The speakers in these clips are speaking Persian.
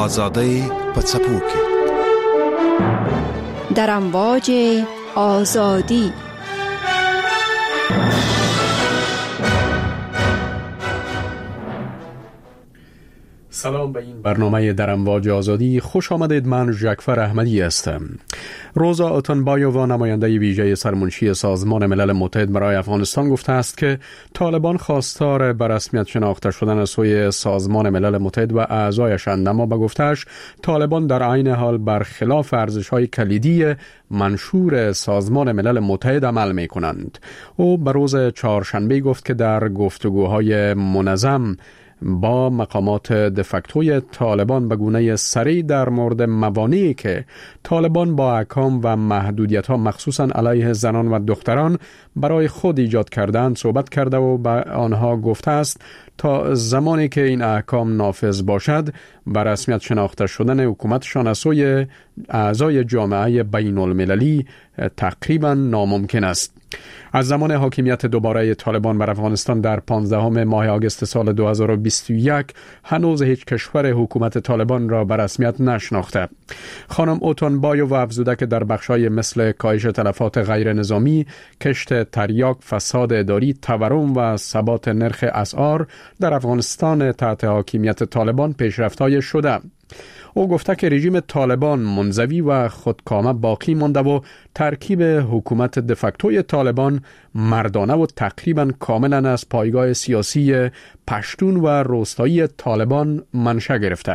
آزادی پڅپوکي در امواج آزادی. سلام به این برنامه در امواج آزادی. خوش آمدید. من ژکفر احمدی هستم. روزا اتنبایووا نماینده ویژه سرمنشی سازمان ملل متحد برای افغانستان گفته است که طالبان خواستار به رسمیت شناخته شدن از سوی سازمان ملل متحد و اعضایشند، اما به گفته‌اش طالبان در عین حال برخلاف ارزش‌های کلیدی منشور سازمان ملل متحد عمل می‌کنند. او به روز چهارشنبه گفت که در گفتگوهای منظم با مقامات دفکتوی طالبان به گونه سریع در مورد موانعی که طالبان با احکام و محدودیت‌ها مخصوصاً علیه زنان و دختران برای خود ایجاد کردند صحبت کرده و به آنها گفته است تا زمانی که این احکام نافذ باشد به رسمیت شناخته شدن حکومتشان از سوی اعضای جامعه بین المللی تقریباً ناممکن است. از زمان حاکمیت دوباره طالبان بر افغانستان در 15 ماه آگوست سال 2021 هنوز هیچ کشور حکومت طالبان را به رسمیت نشناخته. خانم اتنبایووا افزوده که در بخش‌های مثل کاهش تلفات غیر نظامی، کشت تریاک، فساد اداری، تورم و ثبات نرخ اسعار در افغانستان تحت حاکمیت طالبان پیشرفت‌های شده. او گفته که رژیم طالبان منزوی و خودکامه باقی مانده و ترکیب حکومت دفکتوی طالبان مردانه و تقریبا کاملا از پایگاه سیاسی پشتون و روستایی طالبان منشأ گرفته.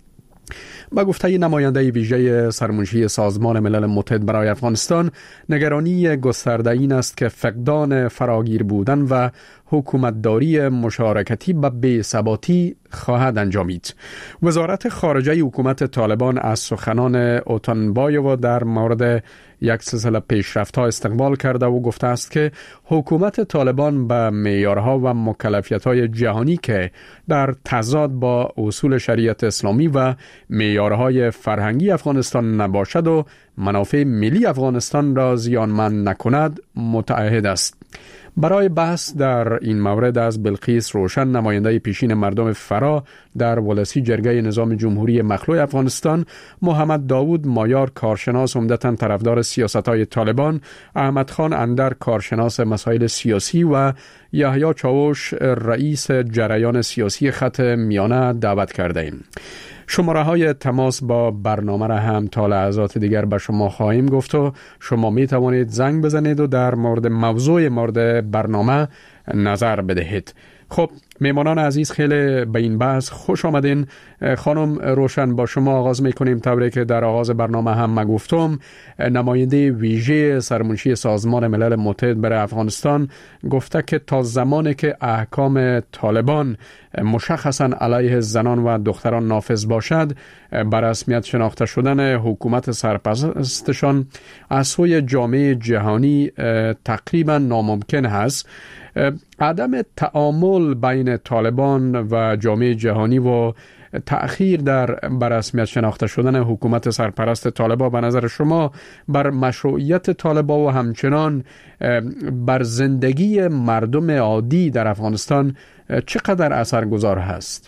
با گفته نماینده ویژه سرمنشی سازمان ملل متحد برای افغانستان، نگرانی گسترده این است که فقدان فراگیر بودن و حکومتداری مشارکتی به بی‌ثباتی خواهد انجامید. وزارت خارجه حکومت طالبان از سخنان اتنبایووا در مورد یک سلسله پیشرفت‌ها استقبال کرده و گفته است که حکومت طالبان به معیارها و مکلفیت‌های جهانی که در تضاد با اصول شریعت اسلامی و معیارهای فرهنگی افغانستان نباشد و منافع ملی افغانستان را زیانمند نکند متعهد است. برای بحث در این مورد از بلقیس روشن، نماینده پیشین مردم فرا در ولسی جرگه نظام جمهوری مخلوع افغانستان، محمد داوود مایار کارشناس عمدتاً طرفدار سیاست‌های طالبان، احمد خان اندر کارشناس مسائل سیاسی و یحیی چاوش رئیس جریان سیاسی خط میانه دعوت کرده ایم. شماره های تماس با برنامه را هم تا لحظات دیگر به شما خواهیم گفت و شما می توانید زنگ بزنید و در مورد موضوع مورد برنامه نظر بدهید. خب میمانان عزیز، خیلی به این بحث خوش آمدین. خانم روشن، با شما آغاز میکنیم. طوری که در آغاز برنامه هم گفتم، نماینده ویژه سرمنشی سازمان ملل متحد برای افغانستان گفته که تا زمانی که احکام طالبان مشخصا علیه زنان و دختران نافذ باشد، بر رسمیت شناخته شدن حکومت سرپرستشان از سوی جامعه جهانی تقریبا ناممکن است. عدم تعامل بین طالبان و جامعه جهانی و تأخیر در بررسمیت شناخته شدن حکومت سرپرست طالبان به نظر شما بر مشروعیت طالبان و همچنان بر زندگی مردم عادی در افغانستان چقدر اثرگذار هست؟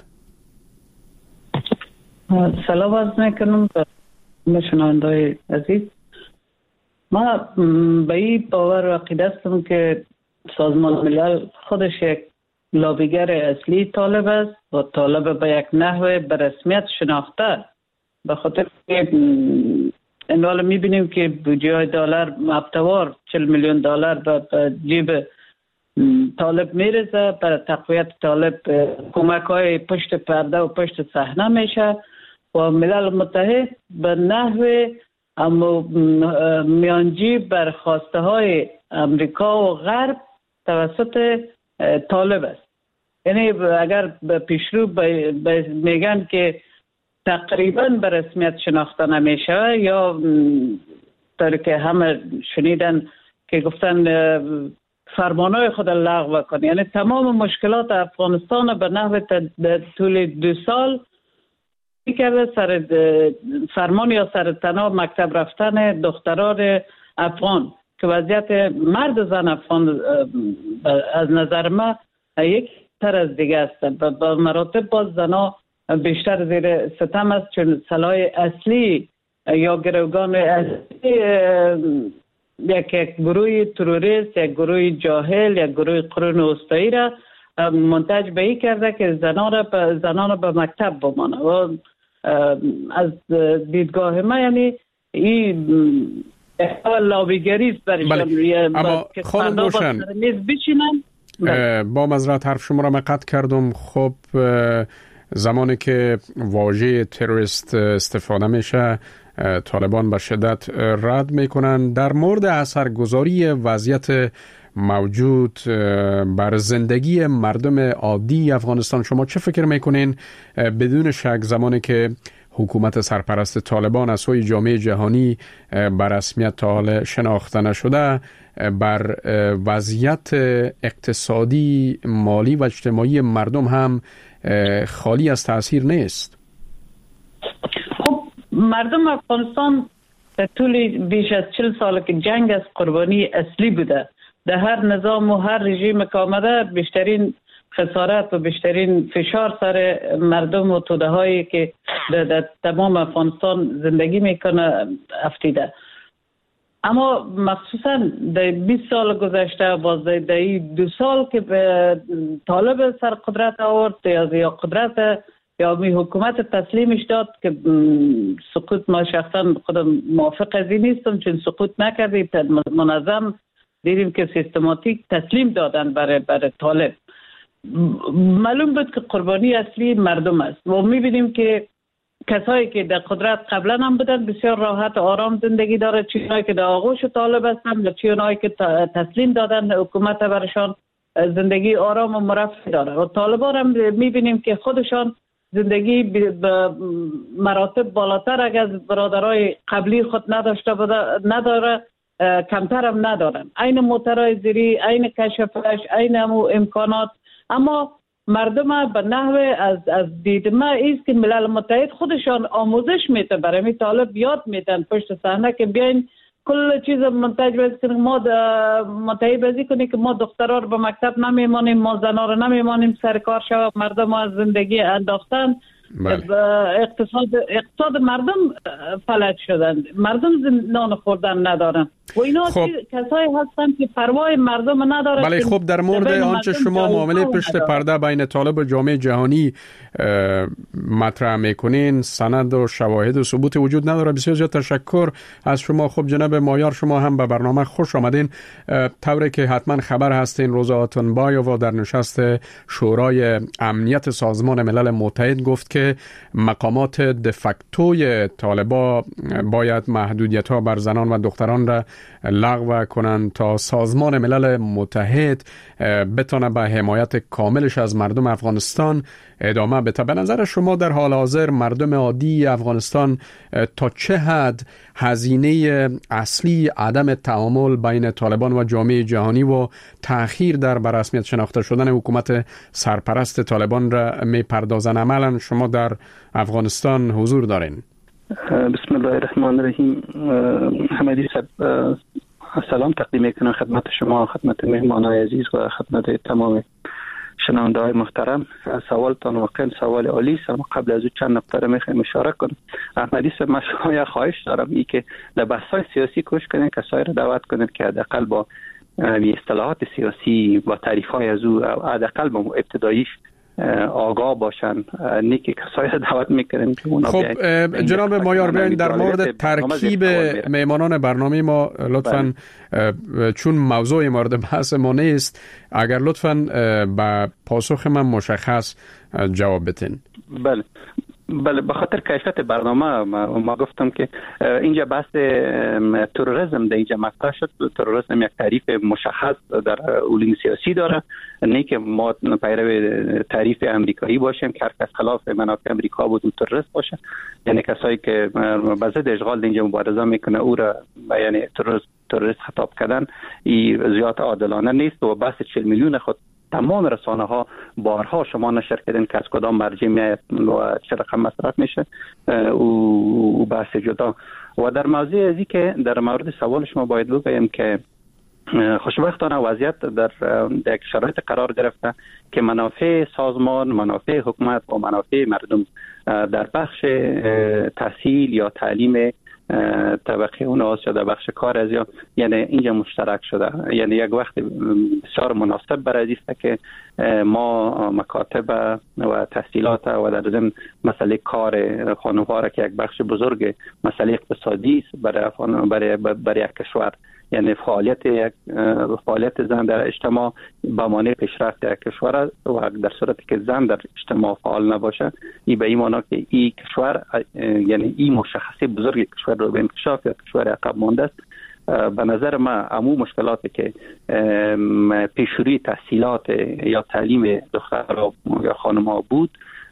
سلام عرض میکنم به شنونده‌های عزیز. ما به این باور و عقیده هستم که سازمان ملل خودش یک لابیگر اصلی طالب است و طالب به یک نحوه به رسمیت شناخته. به خاطر این حال میبینیم که بودجه دلار مبتوار 40 میلیون دلار به جیب طالب میرسه. برای تقویت طالب کمک های پشت پرده و پشت صحنه میشه و ملل متحد به نحوه میانجی بر خواسته های امریکا و غرب توسط طالب است. یعنی اگر به پیشرو میگن که تقریبا به رسمیت شناخته نمیشه، یا طوری که همه شنیدن که گفتن فرمانهای خود لغو کنه، یعنی تمام مشکلات افغانستان به نحو طول 2 سال کرده سر فرمان یا سر تناب مکتب رفتن دختران افغان که وضعیت مرد زن افغان از نظر ما یک تر از دیگه است. به مراتب باز زنها بیشتر زیر ستم است، چون سلاح اصلی یا گروگان اصلی یک گروه تروریست، یک گروه جاهل، یک گروه قرون وسطایی را منتج به این کرده که زنان به مکتب بمانه. و از دیدگاه ما یعنی این لابیگری است برشان. اما خانم روشن با معذرت حرف شما را من قطع کردم. خب زمانی که واژه تروریست استفاده میشه طالبان به شدت رد میکنن. در مورد اثرگذاری وضعیت موجود بر زندگی مردم عادی افغانستان شما چه فکر میکنین؟ بدون شک زمانی که حکومت سرپرست طالبان از سوی جامعه جهانی بر رسمیت تا حال شناخته نشده، بر وضعیت اقتصادی، مالی و اجتماعی مردم هم خالی از تأثیر نیست. خب مردم افغانستان در طول بیش از 40 سال که جنگ از قربانی اصلی بوده. در هر نظام و هر رژیم که آمده بیشترین خسارت و بیشترین فشار سر مردم و توده هایی که در تمام افغانستان زندگی میکنه افتیده. اما مخصوصا در 20 سال گذشته باز در 2 سال که طالب سر قدرت آورد یا قدرت یا می حکومت تسلیمش داد که سقوط، ما شخصا خودم موافق از این نیستم چون سقوط نکردی، منظم دیدیم که سیستماتیک تسلیم دادن برای طالب. معلوم بود که قربانی اصلی مردم است و میبینیم که کسایی که در قدرت قبلا هم بودن بسیار راحت و آرام زندگی داره، چیزایی که در آغوش طالب هستن و چیزایی که تسلیم دادن حکومت برشان زندگی آرام و مرفه داره. و طالبان هم میبینیم که خودشان زندگی به مراتب بالاتر اگر از برادرای قبلی خود نداره، کمتر هم ندارن. عین موترهای زیری، عین کشفش، عین امکانات. اما مردم به نحوه از دید ما ایست که ملل متحد خودشان آموزش میده برای طالب یاد میدن پشت صحنه که بیاین کل چیز منتج بکنیم، ما متحد بازی کنیم که ما دخترها رو به مکتب نمیمانیم، ما زنها رو نمیمانیم سر کار شود. مردم از زندگی انداختن، اقتصاد مردم فلج شدن، مردم نان خوردن ندارن و اینا کسایی هستن که پروای مردم ندارن. بله خب در مورد آنچه شما معامله پشت پرده بین طالب و جامعه جهانی مطرح میکنین سند و شواهد و ثبوت وجود نداره. بسیار زیاد تشکر از شما. خب جناب مایار شما هم به برنامه خوش آمدین. طوری که حتما خبر هستین روزا آتونبایووا در نشست شورای امنیت سازمان ملل متحد گفت که مقامات دفکتوی طالبا باید محدودیت‌ها بر زنان و دختران را لغو کنند تا سازمان ملل متحد بتونه به حمایت کاملش از مردم افغانستان ادامه بده. به نظر شما در حال حاضر مردم عادی افغانستان تا چه حد هزینه اصلی عدم تعامل بین طالبان و جامعه جهانی و تأخیر در برسمیت شناخته شدن حکومت سرپرست طالبان را میپردازن؟ عملا شما در افغانستان حضور دارین. بسم الله الرحمن الرحیم. حمدی صاحب سلام تقدیم میکنم خدمت شما، خدمت مهمانای عزیز و خدمت تمام شنونده های محترم. سوالتان واقعا سوال عالی است، اما قبل از او چند نکته را میخوایم اشاره کنم. احمدی صاحب من شما یک خواهش دارم، این که در بحث‌های سیاسی کوشش کنید کسایی را دعوت کنید که حداقل با اصطلاحات سیاسی با تعریف‌های از او حداقل با ابتداییش آگاه باشن. نیکی کسایی را دعوت میکنیم که اونا خب جناب مایار بیاین در مورد ترکیب میهمانان برنامه ما لطفاً چون موضوع مورد بحث ما نیست اگر لطفاً به پاسخ من مشخص جواب بدین. بله به خاطر کیفیت برنامه ما گفتم که اینجا بحث تروریسم در اینجا مطرح شد. تروریسم یک تعریف مشخص در علوم سیاسی داره، نه که ما پیرو تعریف امریکایی باشیم که هر کس خلاف منافع امریکا بود و تروریست باشه. یعنی کسایی که به ضد اشغال اینجا مبارزه میکنه او را یعنی تروریست خطاب کردن این زیاد عادلانه نیست. و بحث 40 میلیون خود تمام رسانه ها بارها شما نشر کردن که از کدام مرجع میاد و چه رقم مصرف میشه و بحث جدا. و در موضوع ازی که در مورد سوال شما باید بگویم که خوشبختانه وضعیت در یک شرایط قرار گرفته که منافع سازمان، منافع حکومت و منافع مردم در بخش تحصیل یا تعلیم طبقه اوناست یا در بخش کار از یعنی اینجا مشترک شده. یعنی یک وقت بسیار مناسب برای است که ما مکاتب و تحصیلات و در ضمن مسئله کار خانم‌ها را که یک بخش بزرگ مسئله اقتصادی است برای یک کشور، یعنی فعالیت زن در اجتماع به معنی پیشرفت یک کشور است و در صورتی که زن در اجتماع فعال نباشه این به این معنی که این کشور یعنی این مشخصه بزرگ کشور رو به انکشاف یا کشور عقب مانده است. به نظر من عموم مشکلاتی که پیشروی تحصیلات یا تعلیم دخترها یا خانم‌ها بود،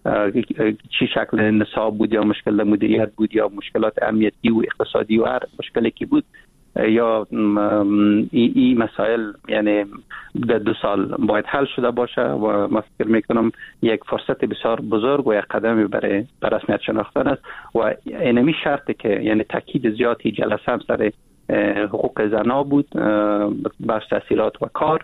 چی شکل نصاب بود یا مشکل مدیریت بود یا مشکلات امنیتی و اقتصادی و هر مشکلی که بود یا این مسائل یعنی در 2 سال باید حل شده باشه و من فکر میکنم یک فرصت بسیار بزرگ و یک قدم برای رسمیت شناختن است و اینمی شرطی که یعنی تاکید زیادی جلسه هم سر حقوق زنها بود، بخش تحصیلات و کار،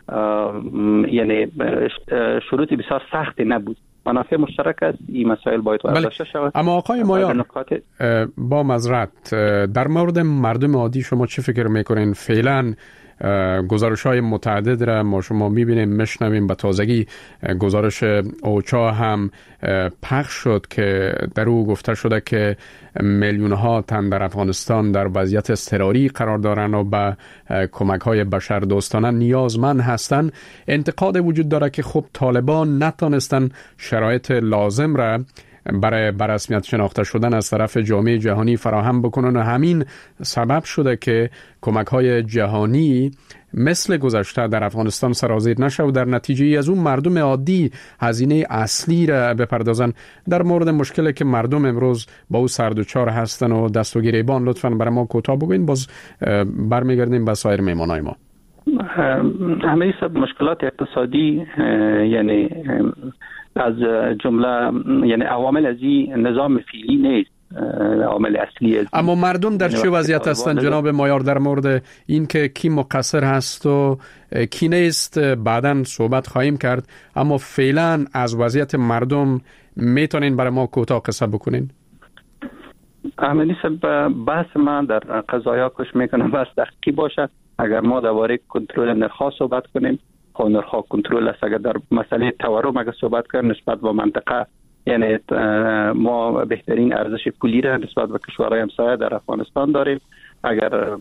یعنی شروطی بسیار سختی نبود. منافع مشترک است، این مسائل باید برداشته شود. اما آقای مایار با معذرت در مورد مردم عادی شما چه فکر میکنین؟ فعلا گزارش‌های متعدد را ما شما می‌بینیم میشنویم، به تازگی گزارش اوچا هم پخش شد که در او گفته شده که میلیون‌ها تن در افغانستان در وضعیت اضطراری قرار دارند و به کمک‌های بشردوستانه نیازمند هستند. انتقاد وجود داره که خب طالبان نتونستن شرایط لازم را برای برسمیت شناخته شدن از طرف جامعه جهانی فراهم بکنن و همین سبب شده که کمک‌های جهانی مثل گذشته در افغانستان سرازیر نشه و در نتیجه از اون مردم عادی هزینه اصلی را بپردازن. در مورد مشکلی که مردم امروز با او سردوچار هستن و دست و گریبان لطفاً برای ما کوتاه بگوین، باز برمیگردیم به سایر میمانای ما. همه سب مشکلات اقتصادی یعنی از جمله یعنی عوامل از این نظام فعلی نیست، عامل اصلی است. اما مردم در چه وضعیت هستند جناب مایار؟ در مورد این که کی مقصر هست و کی نیست بعداً صحبت خواهیم کرد، اما فعلا از وضعیت مردم میتونین برای ما کوتاه قصه بکنین؟ عملی سب بحث من در قضایا کش میکنم بس دقیقی باشه. اگر ما درباره کنترل نرخ‌ها صحبت کنیم، نرخ‌ها کنترل است. اگر در مسئله تورم اگر صحبت کنیم نسبت به منطقه، یعنی ما بهترین ارزش پولی را نسبت به کشورهای همسایه در افغانستان داریم. اگر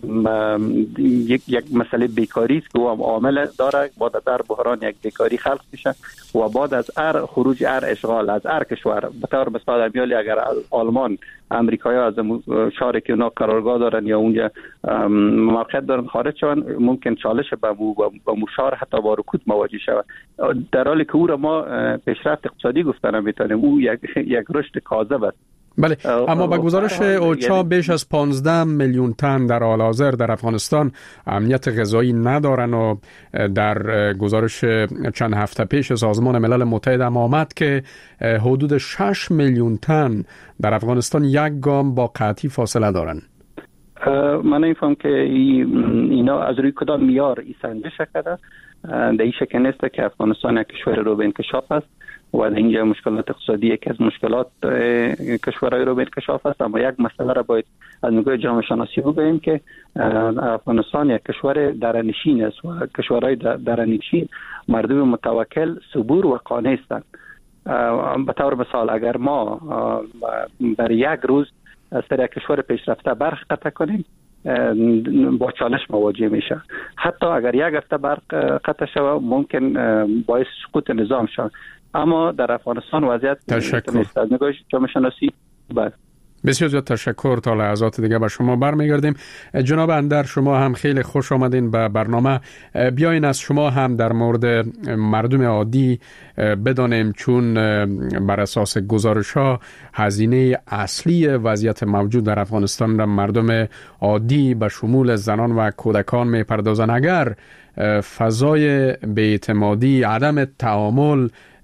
یک مسئله بیکاری است که او هم عامل داره، بعد در بحران یک بیکاری خلق میشه و بعد از خروج اشغال از کشور به طور مثال میالی اگر آلمان امریکایی از شهری که اونا قرارگاه دارن یا اونجا موقعیت دارن خارج شون، ممکن چالش به مو شهر حتی با رکود مواجه شود، در حالی که او را ما پیشرفت اقتصادی گفتن میتونیم او یک رشد کاذب است. بله، اما با گزارش اوچا بیش از 15 میلیون تن در حال حاضر در افغانستان امنیت غذایی ندارن و در گزارش چند هفته پیش سازمان ملل متحد هم آمد که حدود 6 میلیون تن در افغانستان یک گام با قحطی فاصله دارن. من نمی‌فهم که اینا از روی کدام معیار سنجش شده. در این شک نیست که افغانستان یک کشور رو به انکشاف است و اینجا مشکلات اقتصادی یکی از مشکلات کشورهای رو به انکشاف است. اما یک مسئله را باید از نگاه جامعه شناسی بگوییم که افغانستان یک کشور درنشین است و کشورهای درنشین مردم متوکل، صبور و قانع هستند. به طور مثال اگر ما برای یک روز از یک کشور پیشرفته برق قطع کنیم با چالش مواجه میشه. حتی اگر یک هفته برق قطع شود ممکن باعث سقوط نظام شود. اما در افغانستان وضعیت نیست. از نگاه جامعه شناسی بسیار زیاد تشکر. تا لحظات دیگه به شما برمیگردیم. جناب اندر، شما هم خیلی خوش آمدین به برنامه. بیاین از شما هم در مورد مردم عادی بدانیم، چون بر اساس گزارش‌ها هزینه اصلی وضعیت موجود در افغانستان را مردم عادی به شمول زنان و کودکان می‌پردازند. اگر فضای بی‌اعتمادی، عدم تعامل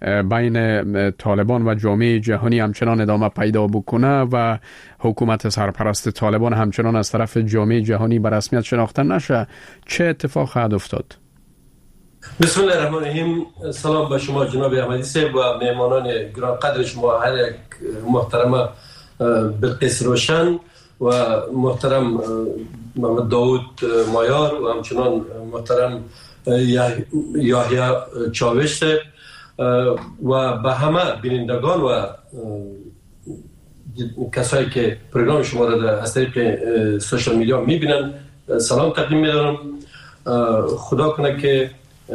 بین طالبان و جامعه جهانی همچنان ادامه پیدا بکنه و حکومت سرپرست طالبان همچنان از طرف جامعه جهانی به رسمیت شناخته نشه، چه اتفاق خواهد افتاد؟ بسم الله الرحمن الرحیم. سلام به شما جناب احمدی صاحب و مهمانان گرانقدر شما، هر یک محترم بلقیس روشن و محترم محمد داود مایار و همچنان محترم یحیی چاوش و به همه بینندگان و کسایی که پروگرام شما را از طریق سوشال میدیا میبینن سلام تقدیم میدارم. خدا کنه که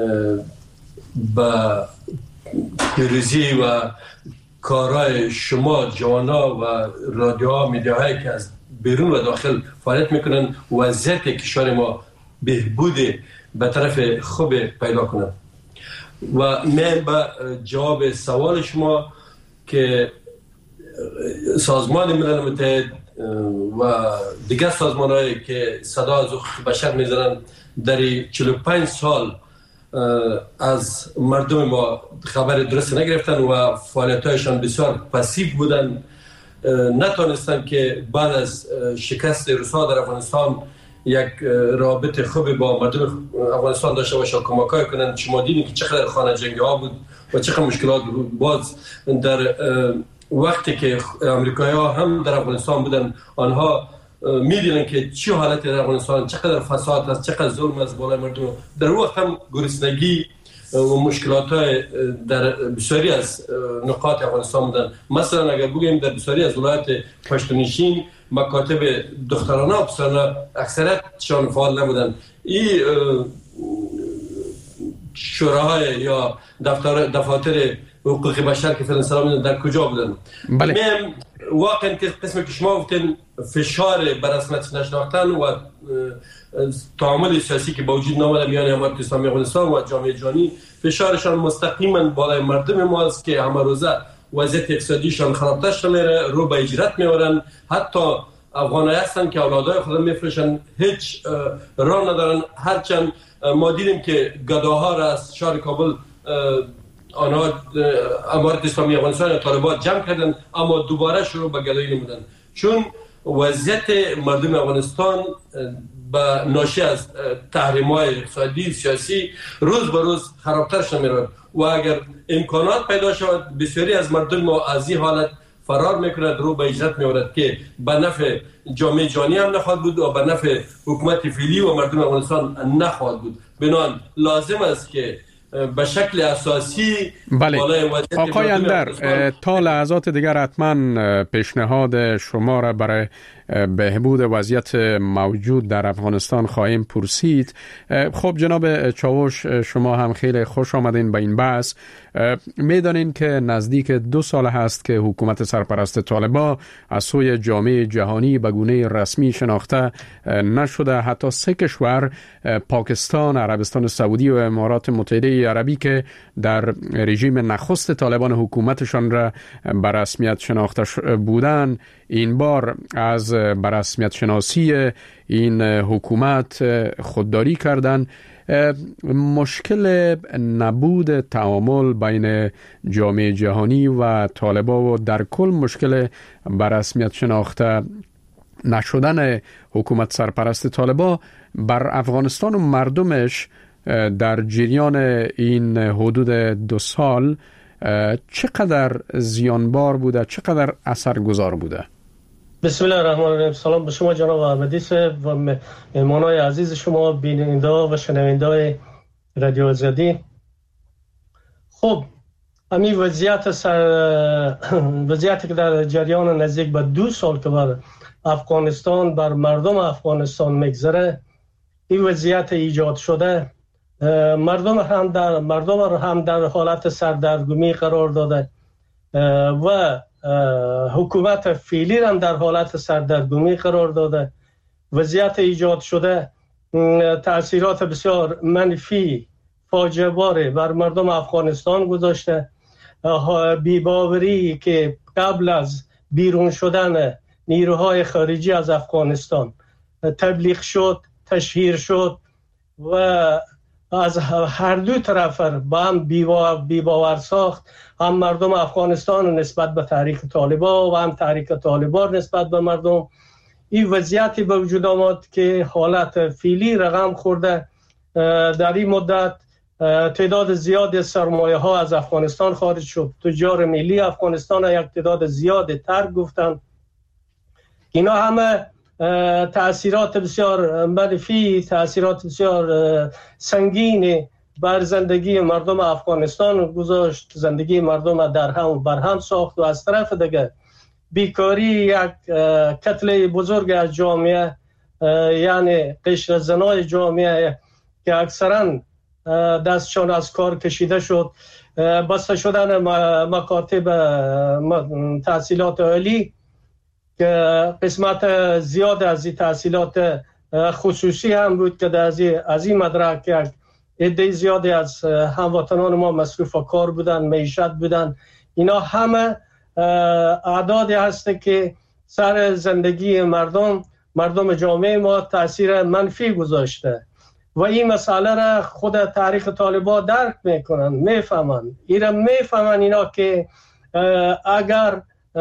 با پیروزی و کارهای شما جوانا و رادیوها میدیاهایی که از بیرون و داخل فعالیت میکنن وضعیت کشور ما بهبود به طرف خوب پیدا کنن. و من به جواب سوال شما که سازمان ملل متحد و دیگر سازمان‌هایی که صدا از حقوق بشر میزنن در 45 سال از مردم ما خبر درست نگرفتن و فعالیت‌هایشان بسیار پسیو بودن، نتونستن که بعد از شکست روس‌ها در افغانستان یک رابطه خوبی با مردم افغانستان داشته باشه، کمک‌های کنن. شما دیدین که چقدر خانه جنگی ها بود و چقدر مشکلات بود. باز در وقتی که امریکایی‌ها هم در افغانستان بودن، آنها می‌دیدن که چه حالتی در افغانستان، چقدر فساد است، چقدر ظلم از بالای مردم. در وقت هم گرسنگی و مشکلات‌های در بسیاری از نقاط افغانستان بودن. مثلا اگر بگیم در بسیاری از ولایات پشتونشین مکاتب دخترانه و پسرانه اکثریتشان فعال نبودن. این شوراهای یا دفاتر حقوق بشر که فرانسه میدن در کجا بودن؟ بله. من واقعا که قسمی که شما گفتین فشار بر رسمیت نشناختن و تعامل سیاسی که با وجود نامده میان امارت اسلامی افغانستان و جامعه جهانی، فشارشان مستقیما بالای مردم ماست که همه روزه وضعیت اقتصادیشان خرابتر شده میره، رو به هجرت میورن. حتی افغانایی هستن که اولادای خود میفروشن، هیچ راه ندارن. هرچند ما دیدیم که گداها را از شهر کابل آنها امارت اسلامی افغانستان و طالبان جمع کردن، اما دوباره شروع به گدایی نمودن، چون وضعیت مردم افغانستان با ناشی از تحریم‌های اقتصادی سیاسی روز به روز خرابتر شده میره و اگر امکانات پیدا شود بسیاری از مردم ما از این حالت فرار میکند، رو به هجرت میورد که به نفع جامعه جهانی هم نخواهد بود و به نفع حکومت فعلی و مردم افغانستان نخواهد بود. بنابراین لازم است که به شکل اساسی بله. آقای اندر، تا لحظات دیگر حتما پیشنهاد شما را برای بهبود وضعیت موجود در افغانستان خواهیم پرسید. خب جناب چاوش، شما هم خیلی خوش آمدین به این بحث. میدانین که نزدیک 2 سال هست که حکومت سرپرست طالبان از سوی جامعه جهانی به گونه رسمی شناخته نشده. حتی 3 کشور، پاکستان، عربستان سعودی و امارات متحده عربی که در رژیم نخست طالبان حکومتشان را به رسمیت شناخته بودند، این بار از به رسمیت شناسی این حکومت خودداری کردند. مشکل نبود تعامل بین جامعه جهانی و طالبان و در کل مشکل به رسمیت شناخته نشدن حکومت سرپرست طالبان بر افغانستان و مردمش در جریان این حدود 2 سال چقدر زیانبار بوده، چقدر اثرگذار بوده؟ بسم الله الرحمن الرحیم. سلام به شما جناب احمدی صاحب و مهمانای عزیز شما، بیننده و شنونده رادیو آزادی. خب همین وضعیت که در جریان نزدیک به 2 سال که بر افغانستان، بر مردم افغانستان میگذره، این وضعیت ایجاد شده، مردم را هم در حالت سردرگمی قرار داده و حکومت فعلی هم در حالت سردرگمی قرار داده. وضعیت ایجاد شده تأثیرات بسیار منفی فاجعه باره بر مردم افغانستان گذاشته. بی‌باوری که قبل از بیرون شدن نیروهای خارجی از افغانستان تبلیغ شد، تشهیر شد و از هر دو طرف با هم بی‌باور ساخت، هم مردم افغانستان نسبت به تحریک طالبان و هم تحریک طالبان نسبت به مردم. این وضعیتی به وجود آمد که حالت فعلی رقم خورده. در این مدت تعداد زیادی سرمایه ها از افغانستان خارج شد. تجار ملی افغانستان یک تعداد زیادی ترک گفتند. اینا همه تأثیرات بسیار منفی، تأثیرات بسیار سنگین بر زندگی مردم افغانستان گذاشت. زندگی مردم در هم بر هم ساخت و از طرف دیگه بیکاری یک کتله بزرگ از جامعه، یعنی قشر زنای جامعه که اکثرا دستشان از کار کشیده شد، بسته شدن مکاتب تحصیلات عالی که قسمت زیاد از این تحصیلات خصوصی هم بود که از این مدرک یک عده زیادی از هموطنان ما مصروف کار بودن، معیشت بودن. اینا همه اعدادی هست که سر زندگی مردم جامعه ما تاثیر منفی گذاشته و این مسئله را خود تحریک طالبان درک میکنن، میفهمن. اینا که اگر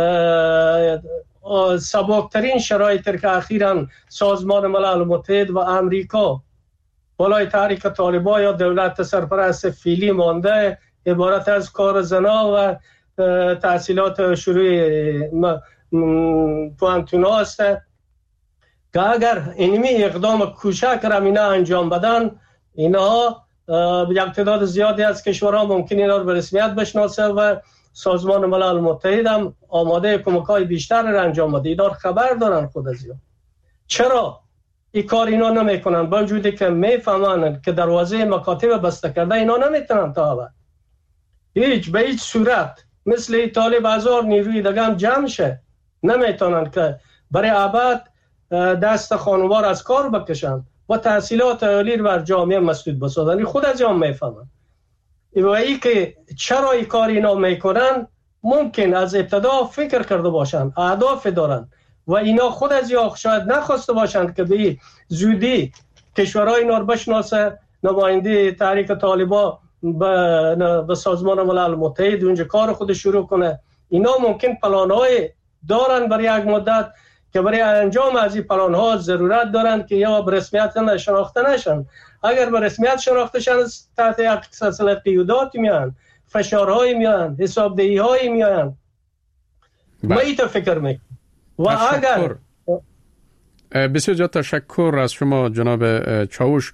سبکترین شرایطی که اخیراً سازمان ملل متحد و امریکا بالای تحریک طالبان یا دولت سرپرست فعلی مانده عبارت از کار زنا و تحصیلات شروع پوانتونا است که اگر اینمی اقدام کوچک را اینا انجام بدن، اینها یک تعداد زیادی از کشورها ممکن اینا رو به رسمیت بشناسه و سازمان ملل متحد هم آماده کمک‌های بیشتر را انجام بده. اینا خبر دارن خود از اینا. چرا این کار اینا نمیکنن؟ با وجودی که میفهمن که دروازه مکاتب بسته کرده اینا نمیتونن تا بعد به هیچ صورت مثل طالب هزار نیروی دیگه هم جمع شه، نمیتونن که برای ابد دست خانوار از کار بکشن و تحصیلات عالی رو بر جامعه مسدود بسازن. خود از اینا میفهمن و ای که چرا این کار اینا میکنن ممکن از ابتدا فکر کرده باشن، اهداف دارن و اینا خود از یا شاید نخواسته باشن که به زودی کشورهای اینا رو بشناسه. نماینده تحریک طالبان به سازمان ملل متحد اونجا کار خود شروع کنه. اینا ممکن پلان‌های دارن برای یک مدت که برای انجام از این پلان‌ها ضرورت دارن که یا به رسمیت شناخته نشن. اگر به رسمیت شناخته شن تحت یک سلسله قیودات میان، فشارهای میان، حسابدهی‌های میان. ما اینطور فکر میکنم و اگر بسیار زیاد تشکر از شما جناب چاوش.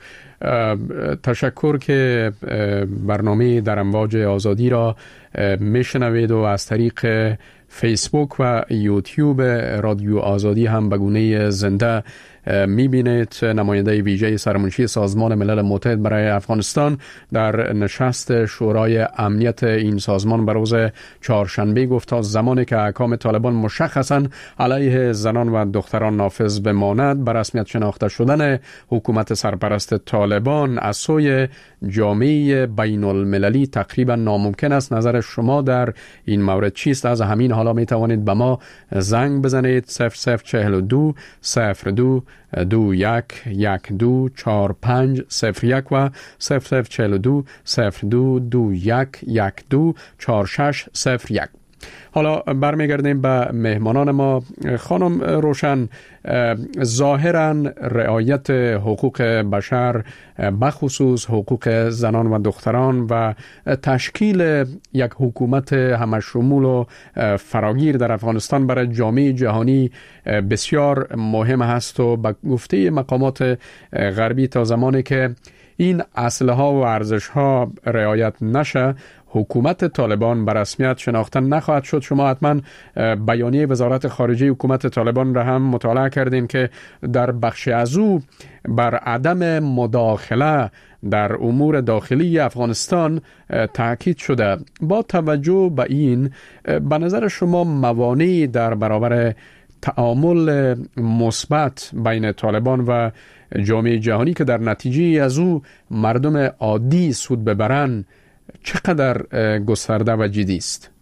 تشکر که برنامه در امواج آزادی را میشنوید و از طریق فیسبوک و یوتیوب رادیو آزادی هم به گونه زنده میبینید. نماینده ویژه سرمنشی سازمان ملل متحد برای افغانستان در نشست شورای امنیت این سازمان به روز چهارشنبه گفت تا زمانی که احکام طالبان مشخصاً علیه زنان و دختران نافذ بماند، به رسمیت شناخته شدن حکومت سرپرست طالبان از سوی جامعه بین المللی تقریبا ناممکن است. نظر شما در این مورد چیست؟ از همین حالا می توانید به ما زنگ بزنید 0042 02 21 12 45 01 و 0042 02 21 12 46 01. حالا برمیگردیم به مهمانان ما. خانم روشن، ظاهراً رعایت حقوق بشر بخصوص حقوق زنان و دختران و تشکیل یک حکومت همشمول و فراگیر در افغانستان برای جامعه جهانی بسیار مهم هست و به گفته مقامات غربی تا زمانی که این اصل ها و ارزش ها رعایت نشه حکومت طالبان به رسمیت شناخته نخواهد شد. شما حتما بیانیه وزارت خارجه حکومت طالبان را هم مطالعه کردین که در بخش از او بر عدم مداخله در امور داخلی افغانستان تاکید شده. با توجه به این، به نظر شما موانعی در برابر تعامل مثبت بین طالبان و جامعه جهانی که در نتیجه از او مردم عادی سود ببرن چقدر گسترده و جدی است؟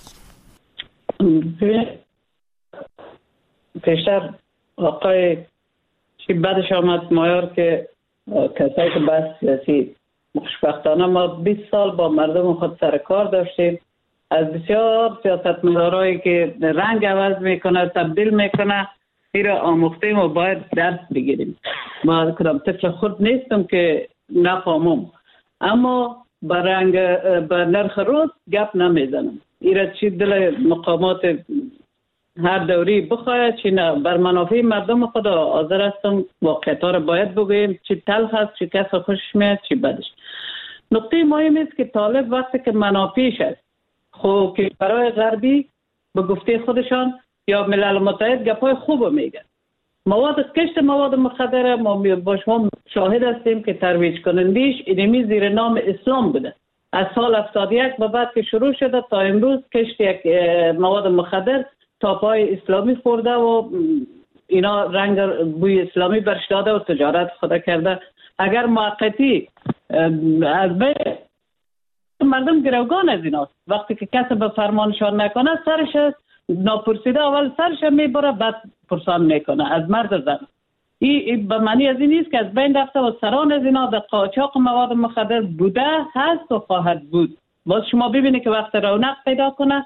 پیشتر آقای چی بعدش آمد مایار که کسایی که بحث سیاسی خوشبختانه ما 20 سال با مردم خود سر کار داشتیم. از بسیار سیاستمدارایی که رنگ عوض میکنه، تبدیل میکنه، این را آموختیم و باید درس بگیریم. ما کدام طفل خود نیستم که نفهمم، اما با نرخ روز گپ نمیزنم. این را چی دل مقامات هر دوری بخواهد چی نه، بر منافع مردم خود حاضر هستم واقعیت‌ها را باید بگوییم، چی تلخ است، چی کس خوشش میاد، چی بدش. نقطه مهم است که طالب وقتی که منافعش است، خب که برای غربی به گفته خودشان یا ملل متحد گپای خوب میگن. کشت مواد مخدر ما با شما شاهد هستیم که ترویج کنندیش اینمی زیر نام اسلام بوده. از سال 71 به بعد که شروع شده تا امروز کشت یک مواد مخدر تا پای اسلامی خورده و اینا رنگ بوی اسلامی برش داده و تجارت خود کرده. اگر موقتی از بین مردم گروگان از ایناست، وقتی که کسی به فرمانشان نکنه سرش ناپرسیده اول سرش میبره بعد پرسان میکنه از مرد زن. این به معنی از این نیست که از بین رفته و سران از اینا در قاچاق مواد مخدر بوده، هست و خواهد بود. باز شما ببینید که وقت رونق پیدا کنه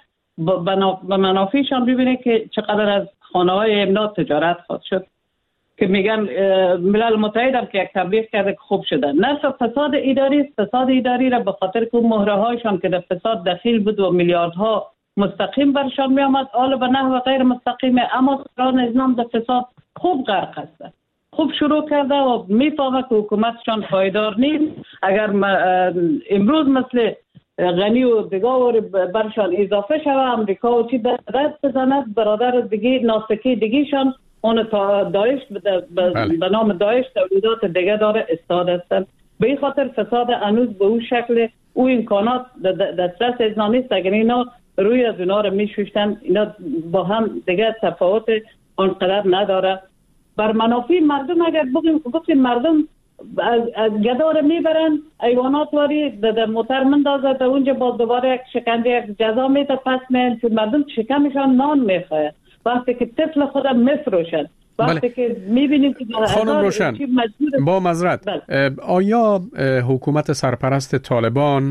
به منافعشان ببینید که چقدر از خانه های امنات تجارت خواهد شد که میگن ملل متحد هم که یک تبلیغ کرده که خوب شده. نه فساد اداری است. فساد اداری را به خاطر که مهره هایشان که در فساد دخیل بود و میلیاردها مستقیم برشان می آمد، حالا به نحو غیر مستقیمه، اما سران نظام در فساد خوب غرق هستند. خوب شروع کرده و میفهمه که حکومتشان پایدار نیست. اگر امروز مثل غنی و دیگه برشان اضافه شوه، امریکا و چی دست بزند، برادر دیگه ناسکی دیگهشان اون داعش به نام داعش تولیدات دیگه داره استاد هستن. به این خاطر فساد هنوز به اون شکل او امکانات دسترس از نیست. اگر اینا روی از اونا رو میشوشتن، اینا با هم دیگه تفاوت آنقدر نداره. بر منافع مردم اگر گفتیم مردم از گدا رو میبرن ایوانات واری در موتر مندازه، در اونجا باز دوباره یک شکنجه یک جزا میده پس میان، چون مردم شکمشان نان میخواه. وقتی که طفل خودم میفروشد، وقتی که میبینیم که خانم روشن با معذرت آیا حکومت سرپرست طالبان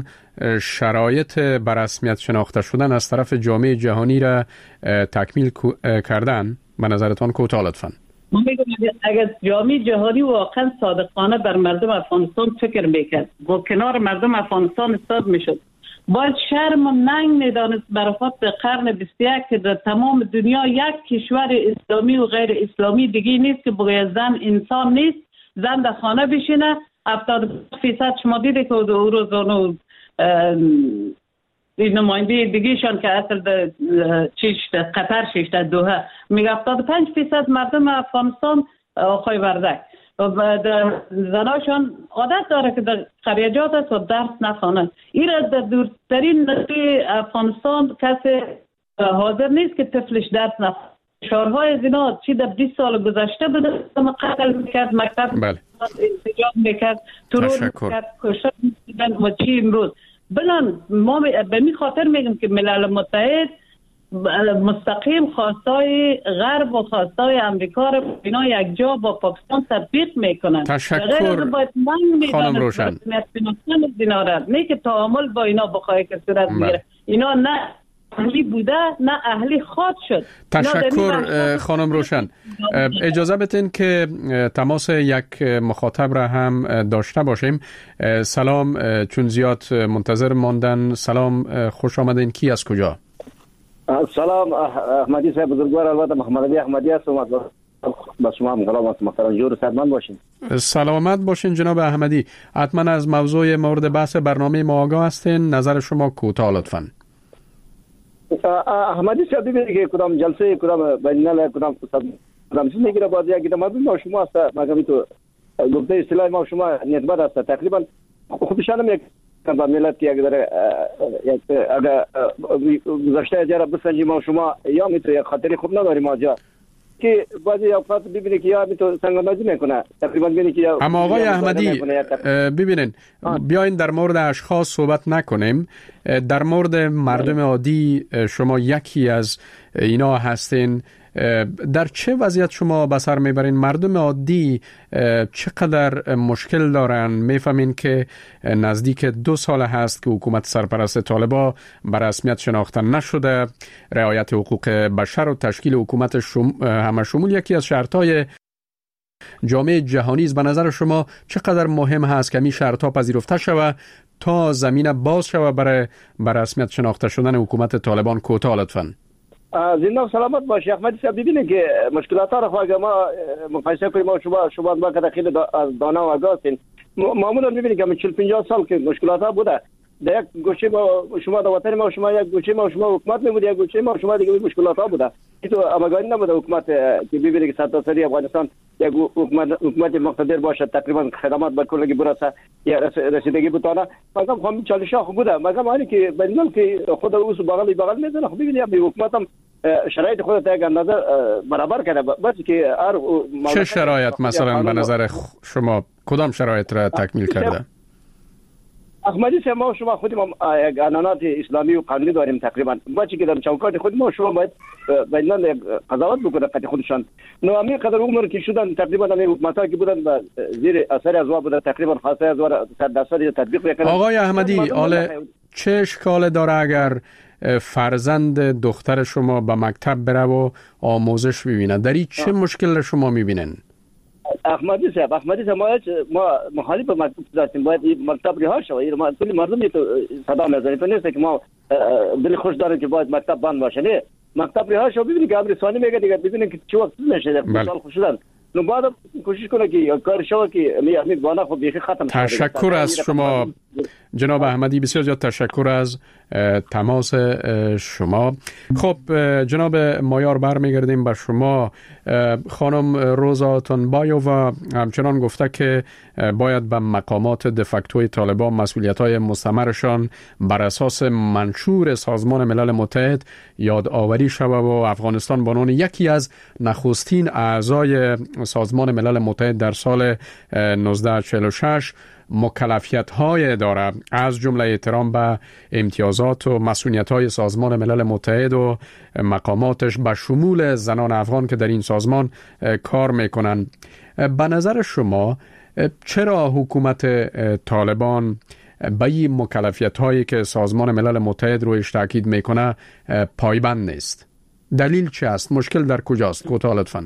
شرایط بررسمیت شناخته شدن از طرف جامعه جهانی را تکمیل کردن؟ به نظرتان کوتاه لطفاً. ما میگم اگر جامعه جهانی واقعا صادقانه بر مردم افغانستان فکر میکرد و کنار مردم افغانستان استاد میشد، باید شرم و ننگ میدانست برافت در قرن 21 که در تمام دنیا یک کشور اسلامی و غیر اسلامی دیگه نیست که بگه زن انسان نیست، زن در خانه بشینه. 70% شما دیده که او روزانو این نماینده دیگهشان که اصل در قطر شش در دوحه میگه 75% مردم افغانستان آقای وردک زناشان عادت داره که در قریجات است و درس نخوانند. این را در دورترین نقطه افغانستان کسی حاضر نیست که طفلش درس نخواند. شعارهای زنا چی در 20 سال گذشته بوده، قتل میکرد، مکتب انسجام میکرد، ترور میکرد، کشتار میکرد و چی امروز. بلان ما به می خاطر میگم که ملل متحد مستقیم خواستای غرب و خواستای امریکا رو اینا یک جا با پاکستان تطبیق میکنن. تشکر خانم روشن. نه که تعامل با اینا بخواه که صورت میگیره. اینا نه اهلی بوده نه اهلی خواد شد. تشکر خانم روشن. اجازه بدین که تماس یک مخاطب را هم داشته باشیم. سلام، چون زیاد منتظر ماندن. سلام، خوش آمدین. کی از کجا؟ سلام احمدی صاحب بزرگوار. البته محمد علی احمدی هستم. با شما هم سلام محترم جور سلامت باشین. سلامت باشین جناب احمدی. حتما از موضوع مورد بحث برنامه ما آگاه هستین. نظر شما کوتاه لطفاً. احمدی صاحب ببینید که کدام جلسه کدام بینال کدام چیز میگیره باز یک دم ما شما است مگه تو گفته اصطلاح ما شما نسبت است تقریبا خودشان یک با ملت که اگر اگر گذشته اجاره بسنجیم ما شما یا میتونه یک خاطری خوب نداریم ما جا که بعضی اوقات ببینید که یا میتونه سنگاندازی میکنه تقریبا ببینید که اما آقای احمدی ببینین بیاین در مورد اشخاص صحبت نکنیم، در مورد مردم عادی شما یکی از اینا هستین. در چه وضعیت شما به سر میبرین؟ مردم عادی چقدر مشکل دارن؟ میفهمین که نزدیک 2 سال هست که حکومت سرپرست طالبان به رسمیت شناخته نشده. رعایت حقوق بشر و تشکیل حکومت همه شمول یکی از شرطهای جامعه جهانی است. به نظر شما چقدر مهم هست که این شرطها پذیرفته شود تا زمین باز شود برای به رسمیت شناخته شدن حکومت طالبان؟ کوتاه لطفاً. زنده سلامت باشی احمدی صاحب. ببینید که مشکلات ها رو خواهد ما مقایسه کنیم. شما ما که خیلی دانا و آگاه هستین. معمولا ببینید که 40-50 سال که مشکلات ها بوده. در یک گوشه ما شما در وطن ما شما یک گوشه ما شما حکومت میبود، یک گوشه ما شما دیگه مشکلات ها بوده. این تو امگانی نبوده حکومت که ببینید که سرتاسری افغانستان یک حکومت مقتدر باشه، تقریبا خدمات به کلگی برسه یا رسیدگی بتونه. مثلا خام چالش ها بوده، مثلا معنی که بنال که خود اوس بغل میزنه. خب ببینید به حکومت هم شرایط خودت یک اندازه برابر کرده. بس که چه شرایط مثلا به نظر شما کدام شرایط را تکمیل کرده؟ احمدی صاحب ما شما خودم یک قانونات اسلامی و قانونی داریم تقریبا. باشه که در چوکات خود ما شما باید بینان قضاوت بکنه قضیه خودشان. نو همین قدر عمر که شدن تقریبا همین حکومت‌ها که بودن زیر اثر ازوا بودن تقریبا خاصه ازوا صد تطبیق میکنن. آقای احمدی حالا چه اشکال داره اگر فرزند دختر شما به مکتب بره و آموزش ببینه؟ در این چه مشکل شما میبینن؟ احمدی صاحب ما مخالف مکتب هستیم. باید مکتب رها شود. ما کلی مردم تو صدا میزنیم. تو نیست که ما دل خوش داریم که باید مکتب بند باشه. نه، مکتب رها شود. ببینید که امریکایی میگه دیگه ببینید که چه وقت میشه در سال خوش شدن. نو بعد کوشش کنه که کار شود که می بالا خود بیخی ختم. تشکر از شما جناب احمدی، بسیار زیاد تشکر از تماس شما. خب جناب مایار برمیگردیم به شما. خانم روزا اتنبایووا همچنان گفته که باید به مقامات دفکتوی طالبان مسئولیت‌های مستمرشان بر اساس منشور سازمان ملل متحد یادآوری شود و افغانستان به عنوان یکی از نخستین اعضای سازمان ملل متحد در سال 1946 مکلفیت‌های داره، از جمله احترام به امتیازات و مسئولیت‌های سازمان ملل متحد و مقاماتش به شمول زنان افغان که در این سازمان کار میکنن. به نظر شما چرا حکومت طالبان به این مکلفیت‌هایی که سازمان ملل متحد رویش تاکید میکنه پایبند نیست؟ دلیل چه است؟ مشکل در کجاست؟ کوتاه لطفاً.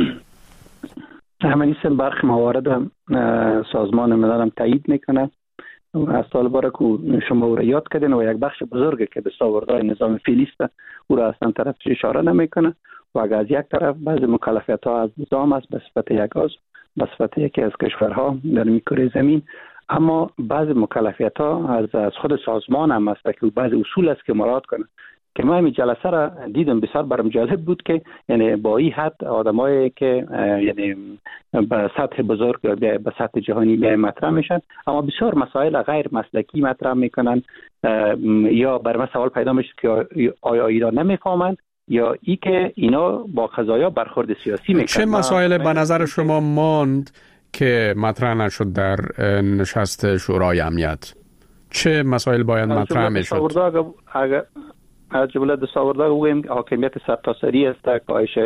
همین برخی موارد سازمان ملل هم تایید میکنه. از طالبان که شما او را یاد کردین و یک بخش بزرگی که دستاوردهای نظام فعلی است او را اصلا طرفش اشاره نمیکنه و اگر از یک طرف بعضی مکلفیت ها از نظام است به صفت یک عضو، به صفت یکی از کشورها در کره زمین، اما بعضی مکلفیت ها از خود سازمان هم است که بعضی اصول است که مراعات کنه. که ما همین جلسه را دیدم بسیار برام جالب بود که یعنی با این حد آدمایی که یعنی به سطح بزرگ یا به سطح جهانی مطرح میشن اما بسیار مسائل غیر مسلکی مطرح میکنن یا بر من سوال پیدا میشه که آیا اینا نمیفهمن یا ای که اینا با قضایا برخورد سیاسی میکنن. چه مسائل به نظر شما ماند که مطرح نشد در نشست شورای امنیت؟ چه مسائل باید مطرح میشد؟ از جمله دستاوردها گویم حاکمیت سرتاسری است، کاهش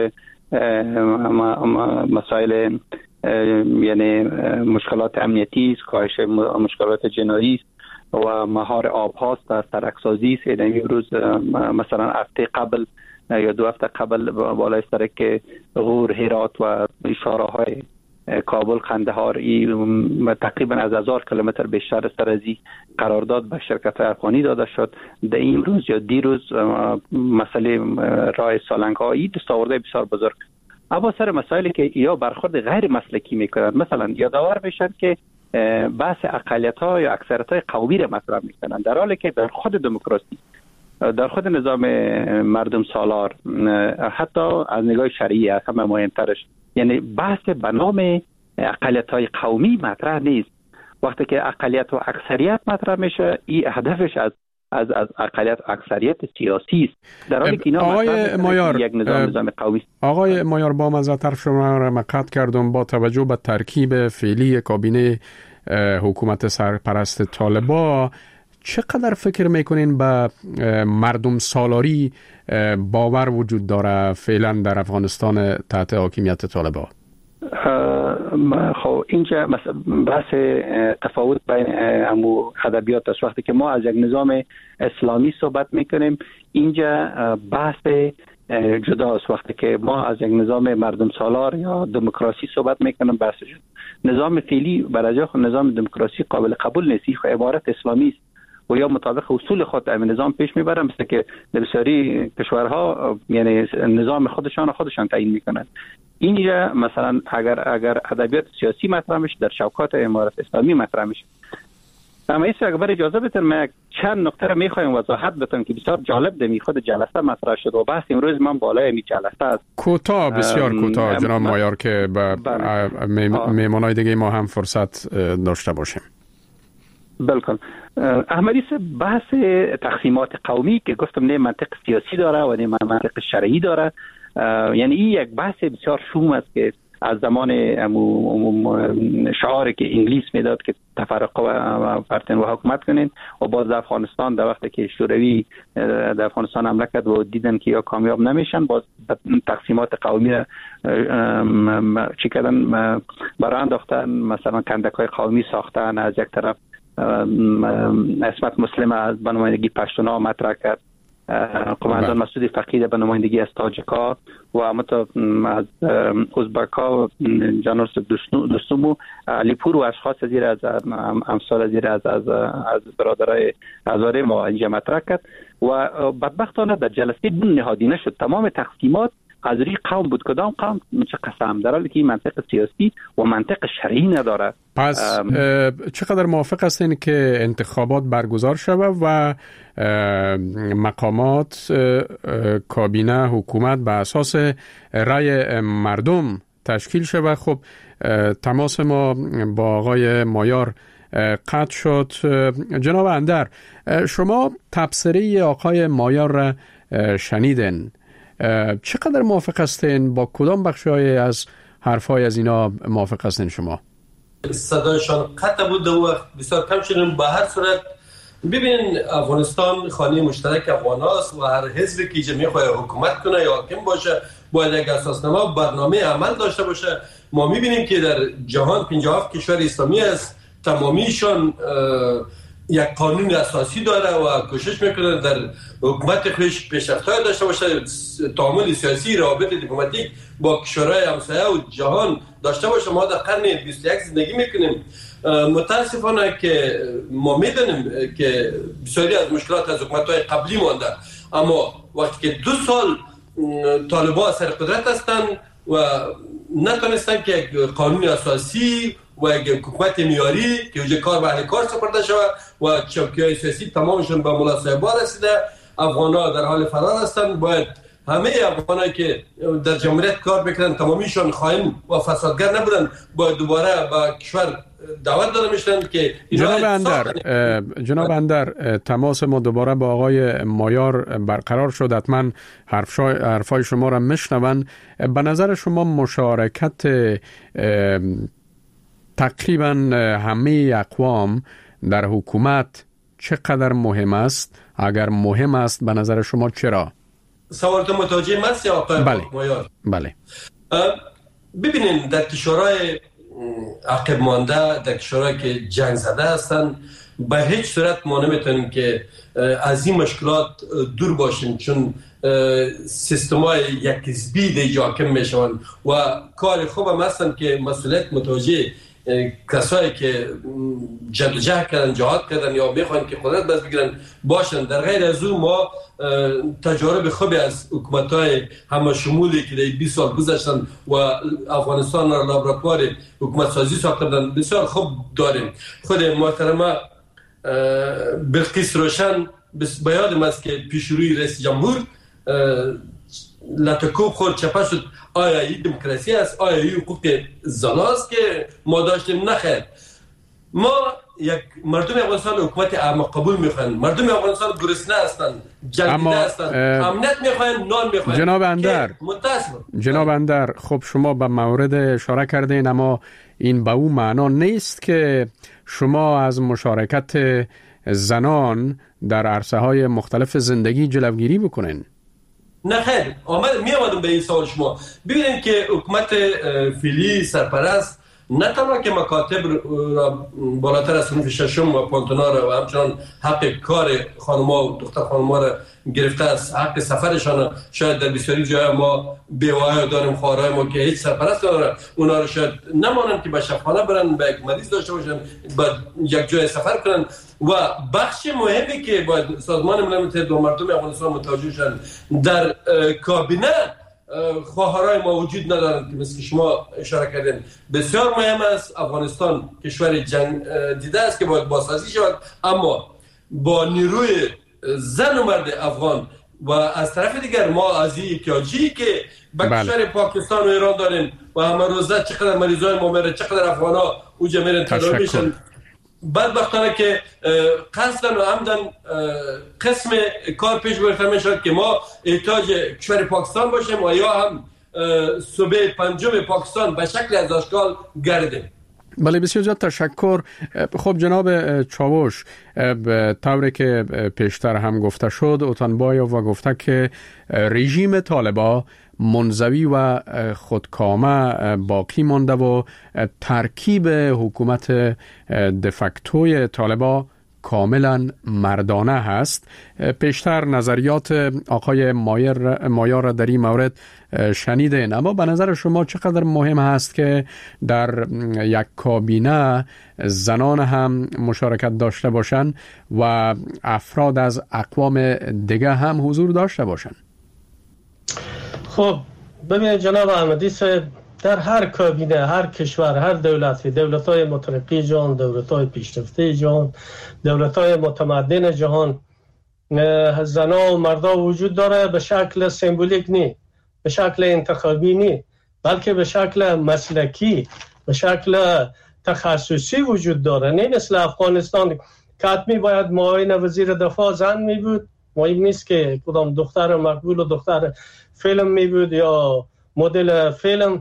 مسائل یعنی مشکلات امنیتی است، کاهش مشکلات جنایی است و مهار آب هاست در ترکسازی است. یعنی امروز مثلا هفته قبل یا 2 هفته قبل بالای سر که غور، هرات و شهرهای کابل، قندهار تقریبا از 1000 کیلومتر بیشتر سرازی قرارداد به شرکت افغانی داده شد. در این روز یا دیروز مسئله راه سالنگ‌هایی دستاورده بسیار بزرگ. اما سر مسائلی که یا برخورد غیر مسلکی میکنن، مثلا یادآور بشن که بحث اقلیت‌ها یا اکثریت‌های قومی را مطرح میکنن، در حالی که در خود دموکراسی، در خود نظام مردم سالار، حتی از نگاه شرعی همه مهمترش، یعنی بحث به نام اقلیت‌های قومی مطرح نیست. وقتی که اقلیت و اکثریت مطرح میشه، این هدفش از اقلیت و اکثریت سیاسی است، در حالی که اینا آقای مایار یک نظام قومی است. آقای مایار، با معذرت شما را قطع کردم. با توجه به ترکیب فعلی کابینه حکومت سرپرست طالبان، چقدر فکر میکنین به مردم سالاری باور وجود داره فعلا در افغانستان تحت حاکمیت طالبان؟ خب اینجا مثلا بحث تفاوت بین امو ادبیات است. وقتی که ما از یک نظام اسلامی صحبت میکنیم اینجا بحث جداست. وقتی که ما از یک نظام مردم سالار یا دموکراسی صحبت میکنیم بحث جدا. نظام فعلی برای نظام دموکراسی قابل قبول نیست. عبارت اسلامی است و یا مطابق اصول خود این نظام پیش میبرن، مثل که در بسیاری کشورها یعنی نظام خودشان تعیین میکنن. اینجا مثلا اگر ادبیات سیاسی مطرح میشه در شوکات امارت اسلامی مطرح میشه. اما اگر اجازه بدید من چند نکته را میخوایم وضاحت بدم که بسیار جالب در خود جلسه مطرح شد و بحث امروز من بالای این جلسه است. کوتاه، بسیار کوتاه جناب مایار که میمونای دیگه ما هم فرصت داشته باشیم. بلکل. احمدی بحث تقسیمات قومی که گفتم نه منطق سیاسی داره و نه منطق شرعی داره، یعنی این یک بحث بسیار شوم است که از زمان شعاری که انگلیس میداد که تفرقه و فرتن و حکومت کنین و باز در افغانستان در وقتی که شوروی در افغانستان حمله کرد و دیدن که یا کامیاب نمیشن باز تقسیمات قومی چی کردن برای انداختن، مثلا کندک‌های قومی ساختن. از یک طرف اسمت مسلم از بنمایندگی پشتونا مطرح کرد، قماندان مسعود فقیه به نمایندگی از تاجکا و از ازبکا جانورس دوستومو علیپور و اشخاص زیر از امثال زیر از برادرای هزاره ما اینجا مطرح کرد و بدبختانه در جلسه بون نهادینه شد. تمام تقسیمات از روی قوم بود. کدام قوم چه قسم در حالی که این منطق سیاسی و منطق شرعی نداره. پس چقدر موافق هستین که انتخابات برگزار شود و مقامات کابینه حکومت به اساس رأی مردم تشکیل شود؟ خب تماس ما با آقای مایار قطع شد. جناب اندر، شما تبصره آقای مایار را شنیدن، چقدر موافق هستین؟ با کدام بخشای از حرفای از اینا موافق هستین شما؟ صدایشان قطع بود و بسیار کم شدن. به هر صورت ببینین افغانستان خانه مشترک افغان هاست و هر حزبی که جمعی خواهی حکومت کنه یا حاکم باشه باید یک اساسنامه و برنامه عمل داشته باشه. ما میبینیم که در جهان 57 کشور اسلامی است، تمامیشان یک قانون اساسی داره و کوشش میکنه در حکومت خودش پیشرفت‌های داشته باشه، تعامل سیاسی، روابط دیپلماتیک با کشورهای همسایه و جهان داشته باشه. ما در قرن 21 زندگی میکنیم. متاسفانه که ما میدونیم که بسیاری از مشکلات از حکومت‌های قبلی مانده، اما وقتی که 2 سال طالبان سر قدرت هستند و نتونستن که یک قانون اساسی و یک حکومت میاری که وجه کار به اهل کار سپرده شود و چوکی‌های سیاسی تمامشون به ملا صاحبا رسیده، افغان‌ها در حال فرار هستند. باید همه افغانایی که در جمهوریت کار میکنن تمامیشون خائن و فسادگر نبودن، باید دوباره به کشور دعوت داده میشن که جناب اندر تماس ما دوباره با آقای مایار برقرار شد. حتما حرفای شما را میشنون. به نظر شما مشارکت تقریبا همه اقوام در حکومت چقدر مهم است؟ اگر مهم است به نظر شما چرا؟ سوالتون متوجه است یا آقای مایار؟ بله. ببینید در کشورهای عقب مانده، در کشورهایی که جنگ زده هستن، به هیچ صورت ما نمیتونیم که از این مشکلات دور باشیم، چون سیستم‌های یک حزبی دیگه حاکم میشوند و کار خوب هم هستن که مسئولیت متوجه کسایی که جدوجهد کردن، جهاد کردن یا میخوان که قدرت بس بگیرن باشن. در غیر از اون ما تجارب خوبی از حکومت‌های همه شمولی که در 20 سال گذشتن و افغانستان را لابراتوار حکومت سازی ساختن بسیار خوب داریم. خود محترمه بلقیس روشن به یادم است که پیشروی رئیس جمهور لطکوب خورد چپه شد. آیا این دموکراسی است؟ آیا این حقوق زناست که ما داشتیم؟ نخیر. ما یک مردم افغانستان حکومت اعمق قبول میخوان. مردم افغانستان گرسنه هستن، جنگیده هستن، امنیت میخوان، نان میخوان. جناب اندر خب شما به مورد اشاره کردین، اما این به اون معنا نیست که شما از مشارکت زنان در عرصه‌های مختلف زندگی جلوگیری بکنن؟ نه خیر، می آمدم به این سوال شما. ببینید که حکومت فعلی سرپرست نه تنها که مکاتب را بالاتر از صنف ششم و پانتونا را و همچنان حق کار خانم‌ها و دختر خانم‌ها را گرفته است، حق سفرشان شاید در بسیاری جای ما بیوه‌ها داریم، خواهرای ما که هیچ سرپرست ندارن، اونا را شاید نمانند که به شفاخانه برن، به یک مریض داشته باشن، به یک جای سفر کنن. و بخش مهمی که باید سازمان ملل متحد و مردم افغانستان متوجه شدن، در کابینه خواهرای ما وجود ندارند که مثل شما اشاره کردین. بسیار مهم است، افغانستان کشور جنگ دیده است که باید بازسازی شود، اما با نیروی زن و مرد افغان و از طرف دیگر ما از احتیاجی که به کشور پاکستان و ایران داریم و همه روزه چقدر مریضای ما میره، چقدر افغانا اوجا میرن تداوی میشن، بدبختانه که قصدن و عمدن قسم کار پیش برده میشد که ما احتیاج کشور پاکستان باشیم و یا هم صوبه پنجم پاکستان به شکل از اشکال گردیم. بله، بسیار زیاد تشکر. خب جناب چاوش، طوری که پیشتر هم گفته شد، اوتانبایوف و گفته که رژیم طالبان منزوی و خودکامه باقی مانده و ترکیب حکومت دفکتوی طالبان کاملا مردانه هست. پیشتر نظریات آقای مایار را در این مورد شنیدین، اما به نظر شما چقدر مهم هست که در یک کابینه زنان هم مشارکت داشته باشند و افراد از اقوام دیگه هم حضور داشته باشند؟ خب ببینید جناب احمدی صاحب، در هر کابینه، هر کشور، هر دولت‌های مترقی جهان، دولت‌های پیشرفته جهان، دولت‌های متمدن جهان، زنان و مردان وجود داره، به شکل سمبولیک نی، به شکل انتخابی نی، بلکه به شکل مسلکی، به شکل تخصصی وجود داره. نه مثل افغانستان که حتمی باید معاون وزیر دفاع زن می بود، مهم نیست که کدام دختر مقبول و دختر فیلم می بود یا مدل فیلم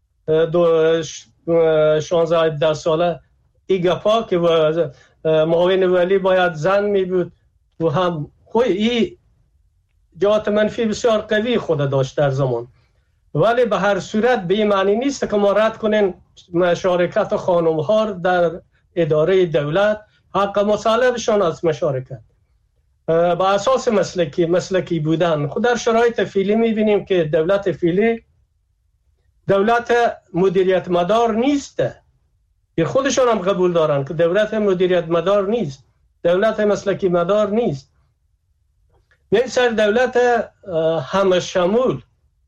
16-17 ساله ایگپا که معاون ولی باید زن می بود و هم این جهات منفی بسیار قوی خود داشت در زمان. ولی به هر صورت به این معنی نیست که ما رد کنیم مشارکت خانم ها در اداره دولت، حق مصالحشان از مشارکت با اساس مسلکی بودن. خود در شرایط فعلی می‌بینیم که دولت فعلی دولت مدیریت مدار نیست. خودشان هم قبول دارن که دولت مدیریت مدار نیست، دولت مسلکی مدار نیست. این سر دولت همه شمول،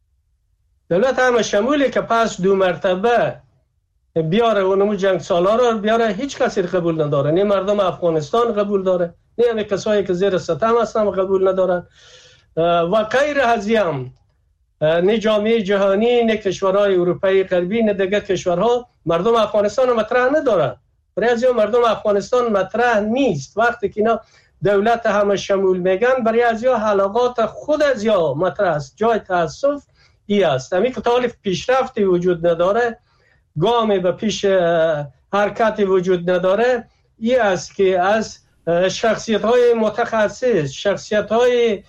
دولت همه شمولی که پس 2 مرتبه بیاره و نمو جنگ سالا رو بیاره، هیچ کسی قبول نداره. نه مردم افغانستان قبول داره، نه همه کسایی که زیر ستم هستن قبول ندارن و غیر هزیم، نه جامعه جهانی، نه کشورهای اروپایی غربی، نه دیگه کشورها مردم افغانستان مطرح ندارن. برای از مردم افغانستان مطرح نیست. وقتی که اینا دولت همه شمول میگن، برای از حلقات خود از یا مطرح است. جای تاسف ای است، همین که طالب پیشرفتی وجود نداره، گامی به پیش حرکتی وجود نداره. ای است که از شخصیت‌های متخصص، شخصیت‌های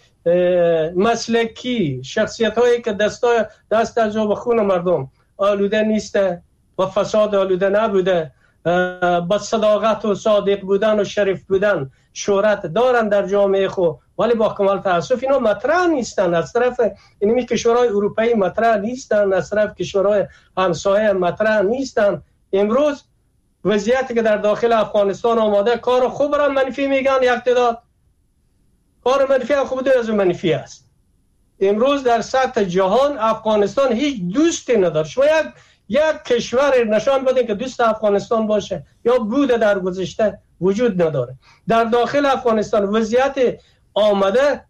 مسلکی، شخصیت‌هایی که دست از و خون مردم آلوده نیسته و فساد آلوده نبوده، با صداقت و صادق بودن و شریف بودن شهرت دارن در جامعه خود، ولی با کمال تاسف اینا مطرح نیستن. از طرف اینمی کشورهای اروپایی مطرح نیستن، از طرف کشورهای همسایه مطرح نیستن. امروز وضعیتی که در داخل افغانستان آماده، کار خوب را منفی میگن اقتدار، کار منفی هم خوب از منفی است. امروز در سطح جهان افغانستان هیچ دوستی نداره. شما یک کشور نشان بدین که دوست افغانستان باشه یا بوده در گذشته، وجود نداره. در داخل افغانستان وضعیت آمده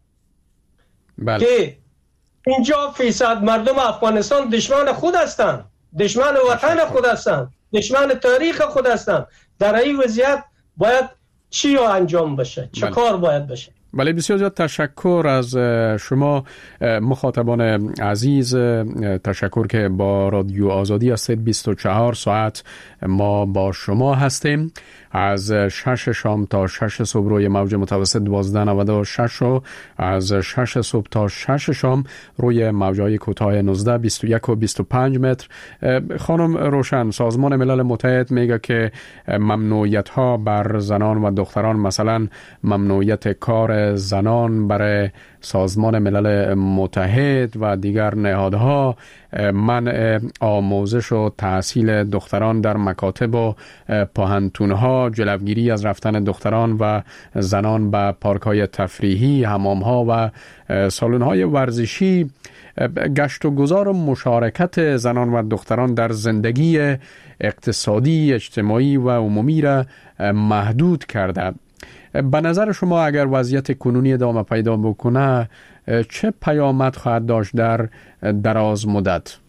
که 50% مردم افغانستان دشمن خود هستند، دشمن وطن خود هستند، دشمن تاریخ خود هستند. در این وضعیت باید چی انجام بشه؟ چه کار باید بشه؟ بله، بسیار زیاد تشکر از شما مخاطبان عزیز. تشکر که با رادیو آزادی هستید. 24 ساعت ما با شما هستیم، از 6 شام تا 6 صبح روی موج متوسط 1296 و از 6 صبح تا 6 شام روی موجهای کوتاه 19 21 و 25 متر. خانم روشن، سازمان ملل متحد میگه که ممنوعیت ها بر زنان و دختران، مثلا ممنوعیت کار زنان برای سازمان ملل متحد و دیگر نهادها، منع آموزش و تحصیل دختران در مکاتب و پوهنتون‌ها، جلوگیری از رفتن دختران و زنان به پارک‌های تفریحی، حمام‌ها و سالن‌های ورزشی، گشت و گذار و مشارکت زنان و دختران در زندگی اقتصادی، اجتماعی و عمومی را محدود کرده. به نظر شما اگر وضعیت کنونی ادامه پیدا بکنه چه پیامد خواهد داشت در دراز مدت؟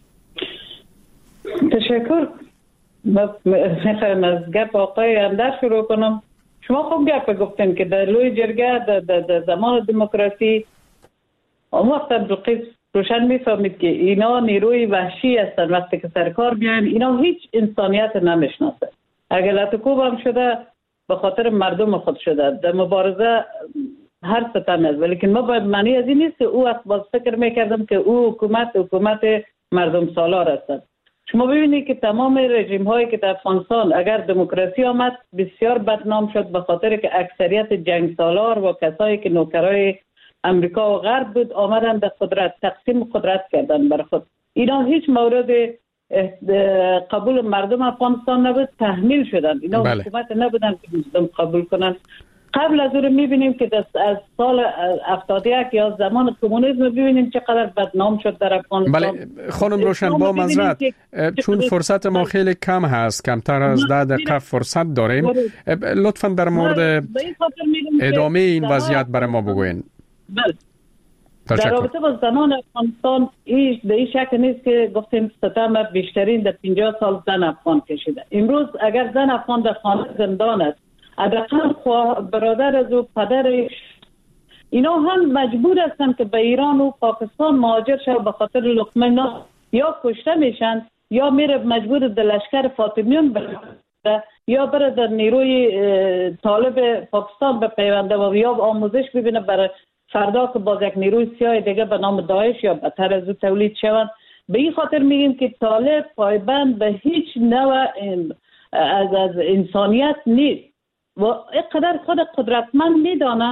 تشکر. میخوایم از گپ آقای اندر شروع کنم. شما خوب گپ گفتین که در لوی جرگه در زمان دموکراسی اون وقت بلقیس روشن میفهمید که اینا نیروی وحشی هستن. وقتی که سرکار بیاین اینا هیچ انسانیت نمیشناسه. اگر لطکوب هم شده به خاطر مردم خود شده، در مبارزه هر ستم است، ولی ما باید معنی از این نیست که او باز فکر میکردم که او حکومت مردم سالار هستند. شما ببینید که تمام رژیم هایی که در افغانستان اگر دموکراسی آمد بسیار بدنام شد به خاطر که اکثریت جنگ سالار و کسایی که نوکرای امریکا و غرب بود آمدن در قدرت، تقسیم قدرت کردن بر خود. اینا هیچ مورد قبول مردم افغانستان نبود، تحمیل شدن. اینا حکومت نبودن که مردم قبول کنن. قبل از اون میبینیم که از سال 71 یا زمان کمونیسم ببینیم چقدر بدنام شد در افغانستان. بله خانم روشن، با معذرت چون فرصت ما خیلی کم هست، کمتر از 10 دقیقه فرصت داریم، لطفاً در مورد ادامه این وضعیت برای ما بگوین. بله. در رابطه با زمان افغانستان به این شک نیست که گفتیم ستم بیشترین در 50 سال زن افغان کشیده. امروز اگر زن افغان در خانه زندان است، حداقل برادر از او، پدرش، اینا هم مجبور هستن که به ایران و پاکستان مهاجر شوند به خاطر لقمه نان، یا کشته میشن یا میره مجبور در لشکر فاطمیون بره یا بره در نیروی طالب پاکستان بپیونده و یا آموزش ببینه برای فردا که باز یک نیروی سیاه دیگه به نام داعش یا بدتر از او تولید شوند. به این خاطر میگیم که طالب پایبند به هیچ نوع از انسانیت نیست و اینقدر خود قدرتمند میدانه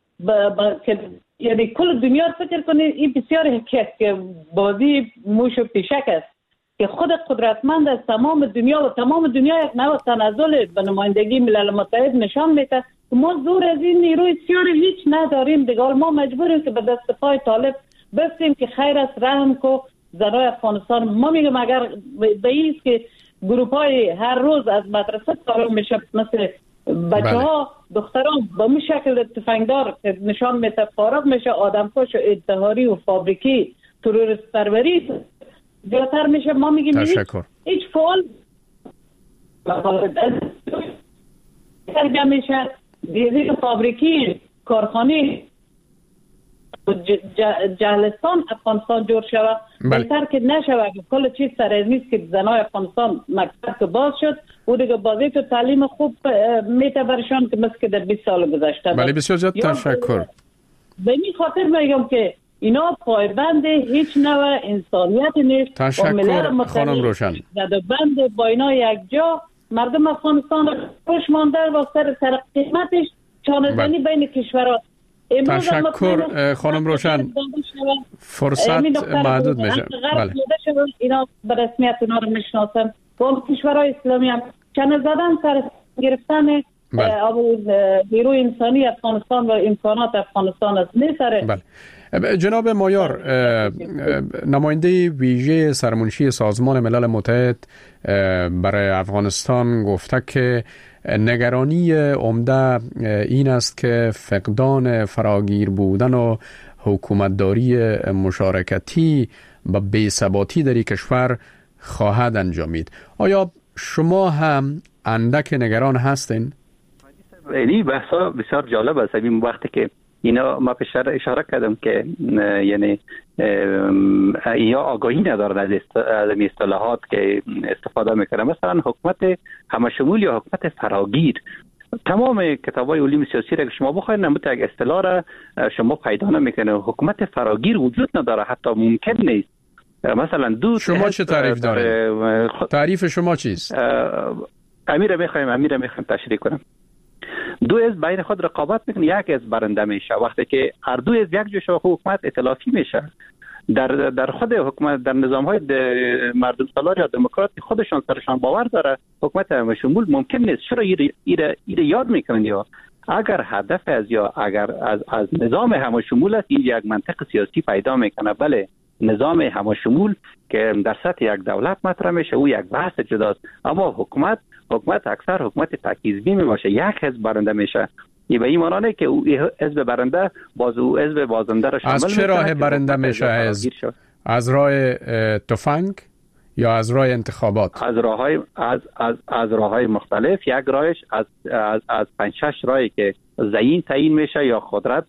که یعنی کل دنیا فکر کنید این بسیار حکیت که بازی موش و پیشک است که خود قدرتمند از تمام دنیا و تمام دنیا یک نوع تنزل به نمایندگی ملل متحد نشان میده که ما زور از این نیروی سیاه هیچ نداریم دیگه. ما مجبوریم که به دست پای طالب بستیم که خیر است رحم کو زنای افغانستان. ما میگم اگر به این که گروپ های هر روز از مدرسه طالب میشه، مثل بچه ها دختران با می شکل تفنگدار نشان میده فارغ میشه، آدمکش و انتحاری و فابریکی تروریست پروری زیادتر میشه. ما میگیم هیچ فعال میشه دیزی فابریکی کارخانه جهلستان افغانستان جور شود بهتر که نشود. کل چیز سر نیست که زنای افغانستان مکتب که باز شد او دیگه بازی تو تعلیم خوب میته برشان که مثل که در 20 سال گذشته. بله بسیار زیاد تشکر. به این خاطر میگم که اینا پایبند هیچ نوع انسانیت نیست. تشکر خانم روشن. بند با اینا یک جا مردم افغانستان خوش مانده و سر قیمتش چانه‌زنی بین کشورها. تشکر خانم روشن. فرصت محدود میشه. بله. اینا به رسمیت اونا رو میشناسن. با کشورهای اسلامی هم چنه زدن سر گرفتن نیروی انسانی افغانستان و امکانات افغانستان است. نه سر جناب مایار، نماینده ویژه سرمنشی سازمان ملل متحد برای افغانستان گفته که نگرانی عمده این است که فقدان فراگیر بودن و حکومتداری مشارکتی و بی‌ثباتی در این کشور خواهد انجامید. آیا شما هم اندک نگران هستین؟ این بحثا بسیار جالب است. این وقتی که اینا ما پیشتر اشاره کردم که یعنی یا آگاهی ندارن از اصطلاحات که استفاده میکنن. مثلا حکومت همشمول یا حکومت فراگیر، تمام کتابای علوم سیاسی را که شما بخواید نمود یک اصطلاح را شما پیدا نمیکنه. حکومت فراگیر وجود نداره، حتی ممکن نیست. مثلا دو شما چه تعریف دارید؟ تعریف شما چیست؟ امیر میخوایم تشریح کنم. دو حزب بین خود رقابت میکنه، یک حزب برنده میشه. وقتی که هر دو حزب یک جوش حکومت ائتلافی میشه، در خود حکومت، در نظام‌های مردم سالار یا دموکراتی خودشان سرشان باور داره حکومت همشمول ممکن نیست. چرا ایره یاد میکنن؟ یا اگر هدف اگر از نظام همشمول است، این یک منطق سیاسی پیدا میکنه. بله، نظام همشمول که در سطح یک دولت مطرح میشه او یک بحث جداست، اما حکومت اکثر حکومت تکیزبی باشه، یک حزب برنده میشه. این به این معنی که او حزب برنده او حزب بازنده را شامل میشه. از چه راه برنده میشه حزب؟ از راه تفنگ یا از راه انتخابات؟ از راه‌های مختلف. یک راهش از 5-6 راهی که زعیم تعیین میشه یا قدرت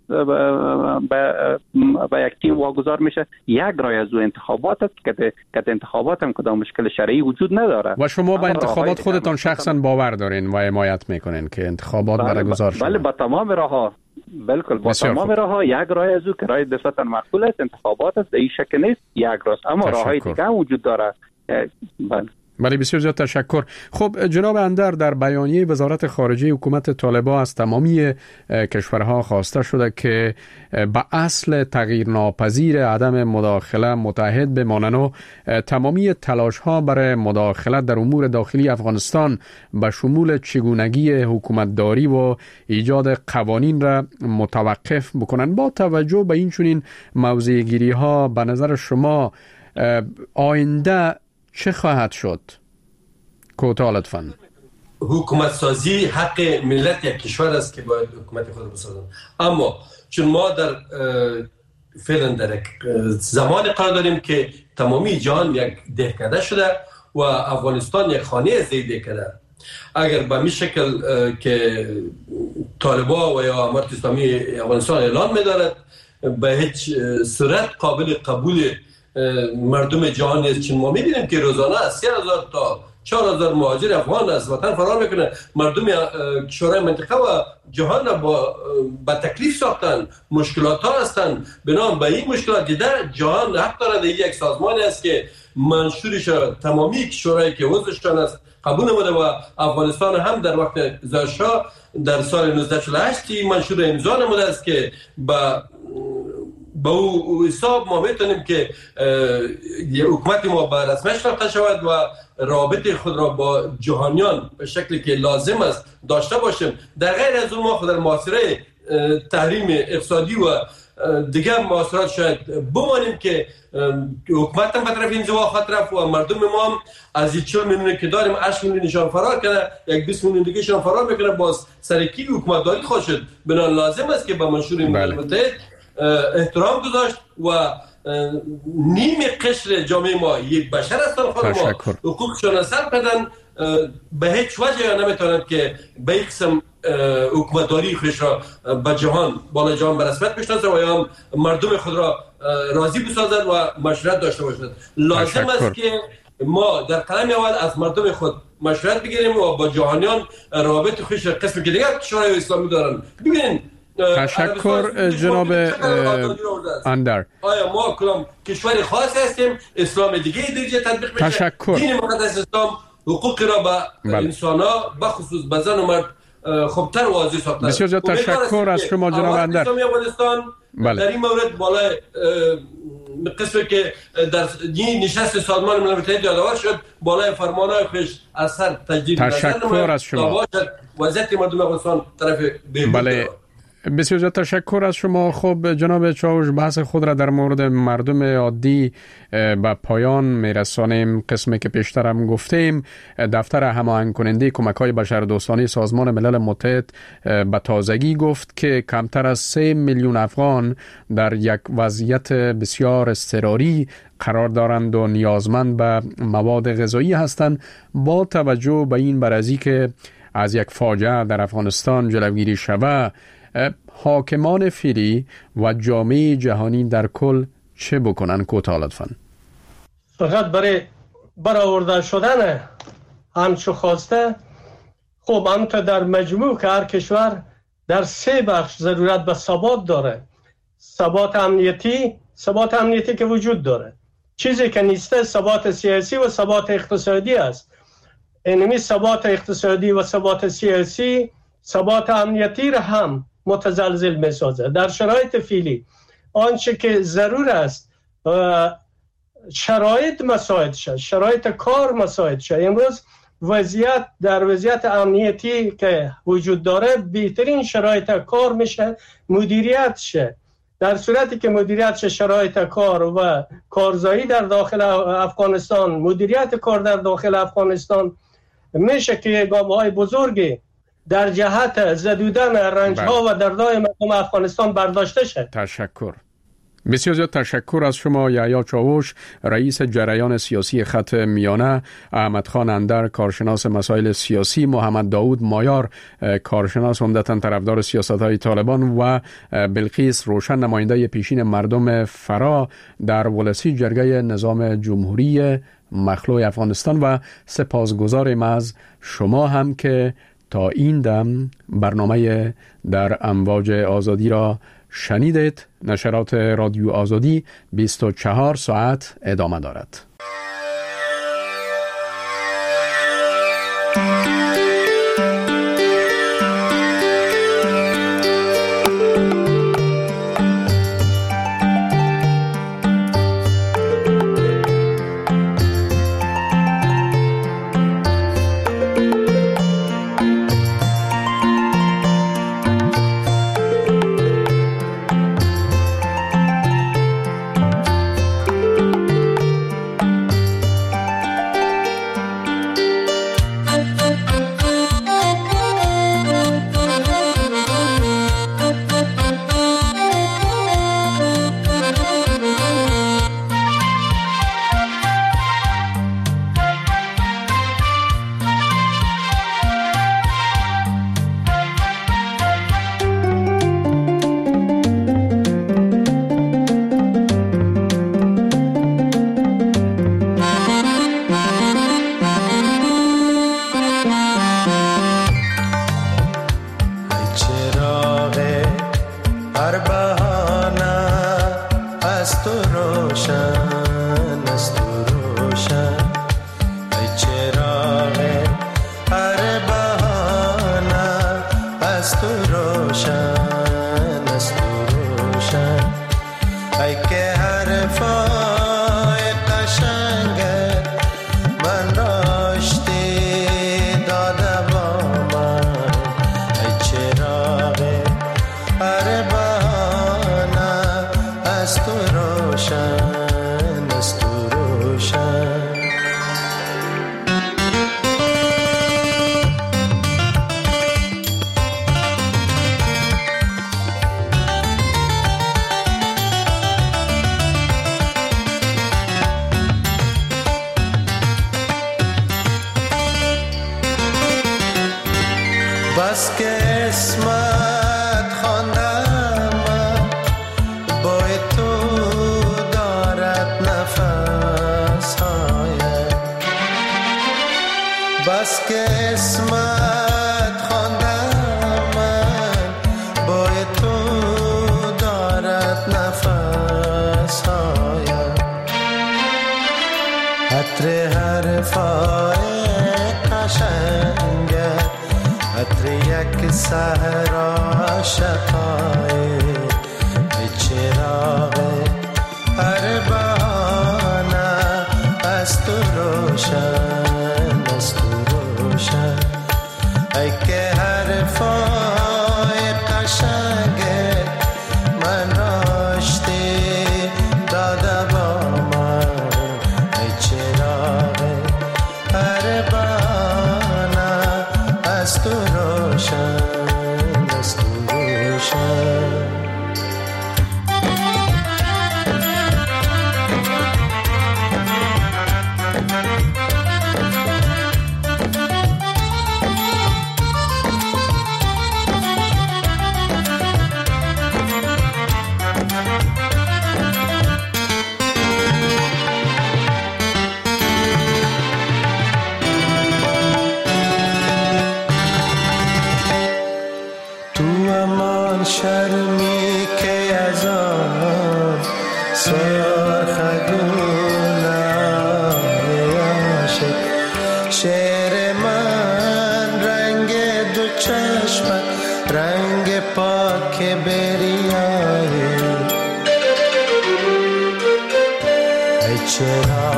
به یک تیم واگذار میشه. یک راه از انتخابات است که انتخابات هم کدام مشکل شرعی وجود نداره. و شما با انتخابات خودتان شخصا باور دارین و حمایت میکنین که انتخابات برگزار شود؟ بله، با تمام راه‌ها. بالکل با تمام راه‌ها. یک راه از که راه نسبتاً معقول است، انتخابات است، این شک نیست، یک راه. اما راه‌های دیگه هم وجود داره. بله، بسیار زیاد تشکر. خب جناب اندر، در بیانیه وزارت خارجه حکومت طالبان از تمامی کشورها خواسته شده که به اصل تغییر ناپذیر عدم مداخله متحد بمانند و تمامی تلاش ها برای مداخله در امور داخلی افغانستان به شمول چگونگی حکومتداری و ایجاد قوانین را متوقف بکنند. با توجه به این چنین موضع گیری ها به نظر شما آینده چه خواهد شد؟ کوتاه لطفاً. حکومت سازی حق ملت یک کشور است که باید حکومت خود بسازند، اما چون ما در فعلا در زمان قرار داریم که تمامی جهان یک دهکده شده و افغانستان یک خانه از دهکده. اگر به می شکل که طالبان و یا امارت اسلامی افغانستان اعلان می‌دارد، به هیچ صورت قابل قبول مردم جهان نیست. چون ما می‌بینیم که روزانه از 3000 تا 4000 مهاجر افغان از وطن فرار میکنه. مردم کشورهای منطقه و جهان را با تکلیف ساختن، مشکلات ها هستند. بنابراین به این مشکلات دیده جهان حق دارد یک سازمانی است که منشورش تمامی کشورهایی که عضوشان است قبول نموده و افغانستان هم در وقت زرشا در سال 1948 این منشور امضا نموده است که با او حساب ما میتونیم که حکومت ما به رسمیت شناخته شود و رابطه خود را با جهانیان به شکلی که لازم است داشته باشیم. در غیر از اون ما خود در محاصره تحریم اقتصادی و دیگر محاصرات شاید بمانیم که حکومت هم به طرف انزوا خواهد رفت و مردم ما هم از 40 میلیون که داریم 8 میلیونشان فرار کنه، یک 20 میلیون دیگه شان فرار میکنه، باز سرکی حکومتداری خواهد شد. بنابراین لازم است که به منشور ملل متحد احترام گذاشت و نیم قشر جامعه ما یک بشر هستند، خود ما حقوقشان سلب کردن، به هیچ وجه نمیتونند که به یک قسم حکومتداری خودش را به جهان بالا جهان به رسمیت بشناسند و یا مردم خود را راضی بسازند و مشورت داشته باشند. لازم است که ما در قدم اول از مردم خود مشورت بگیریم و با جهانیان روابط خودش قسم که دیگر کشورهای اسلامی دارن ببینید. تشکر جناب اندر. آیا ما کدام کشور خاص هستیم؟ اسلام دیگه درجه تطبیق میشه. تشکر. دین مقدس اسلام حقوق را به انسان‌ها به خصوص به زن و مرد خوبتر واضح ساخته. بسیار زیاد تشکر از شما جناب اندر. اسلامی افغانستان در این مورد بالای قسمی که در این نشست سازمان ملل متحد یادآور شد بالای فرمان‌های خویش اثر تجدید نظر تشکر از شما. وضعیت مردم افغانستان طرف بله. بسیار زیاد تشکر از شما. خب جناب چاوش، بحث خود را در مورد مردم عادی به پایان میرسانیم. قسمی که پیشترم گفتیم، دفتر هماهنگ کننده کمک‌های بشردوستانه سازمان ملل متحد به تازگی گفت که کمتر از 3 میلیون افغان در یک وضعیت بسیار اضطراری قرار دارند و نیازمند به مواد غذایی هستند. با توجه به این برازی که از یک فاجعه در افغانستان جلوگیری شود، حاکمان فعلی و جامعه جهانی در کل چه بکنن کوتاه لطفاً؟ فقط برای برآورده شدن همچو خواسته، خب همونطور در مجموع که هر کشور در 3 بخش ضرورت به ثبات داره. ثبات امنیتی که وجود داره، چیزی که نیسته ثبات سیاسی و ثبات اقتصادی است. اینمی ثبات اقتصادی و ثبات سیاسی ثبات امنیتی را هم متزلزل می‌سازه. در شرایط فعلی آنچه که ضرور است شرایط مساعد شد، شرایط کار مساعد شد. امروز در وضعیت امنیتی که وجود داره بهترین شرایط کار میشه مدیریت شه. در صورتی که مدیریت شه شرایط کار و کارزایی در داخل افغانستان، مدیریت کار در داخل افغانستان میشه که گام‌های بزرگی در جهت زدودن رنج‌ها و دردهای مردم افغانستان برداشته شد. تشکر. بسیار زیاد تشکر از شما یحیی چاوش، رئیس جریان سیاسی خط میانه، احمد خان اندر، کارشناس مسائل سیاسی، محمد داود مایار، کارشناس عمدتاً طرفدار سیاست‌های طالبان و بلقیس روشن، نماینده پیشین مردم فرا در ولسی جرگه نظام جمهوری مخلوع افغانستان. و سپاسگزاریم از شما هم که تا این دم برنامه در امواج آزادی را شنیدید. نشرات رادیو آزادی 24 ساعت ادامه دارد. بس که اسمت خواندم با تو دارد نفس هایم، بس که اسمت خواندم با تو دارد نفس هایم، عطر حرفای قشنگت عطر یک صحرا عاشقای، چراغ هر بهانه از تو روشن، از تو روشن، ای که حرفای قشنگت من راشتی داده با من، ای چراغ هر بهانه از تو روشن، از تو روشن. رنگ پاک بریای ای چرا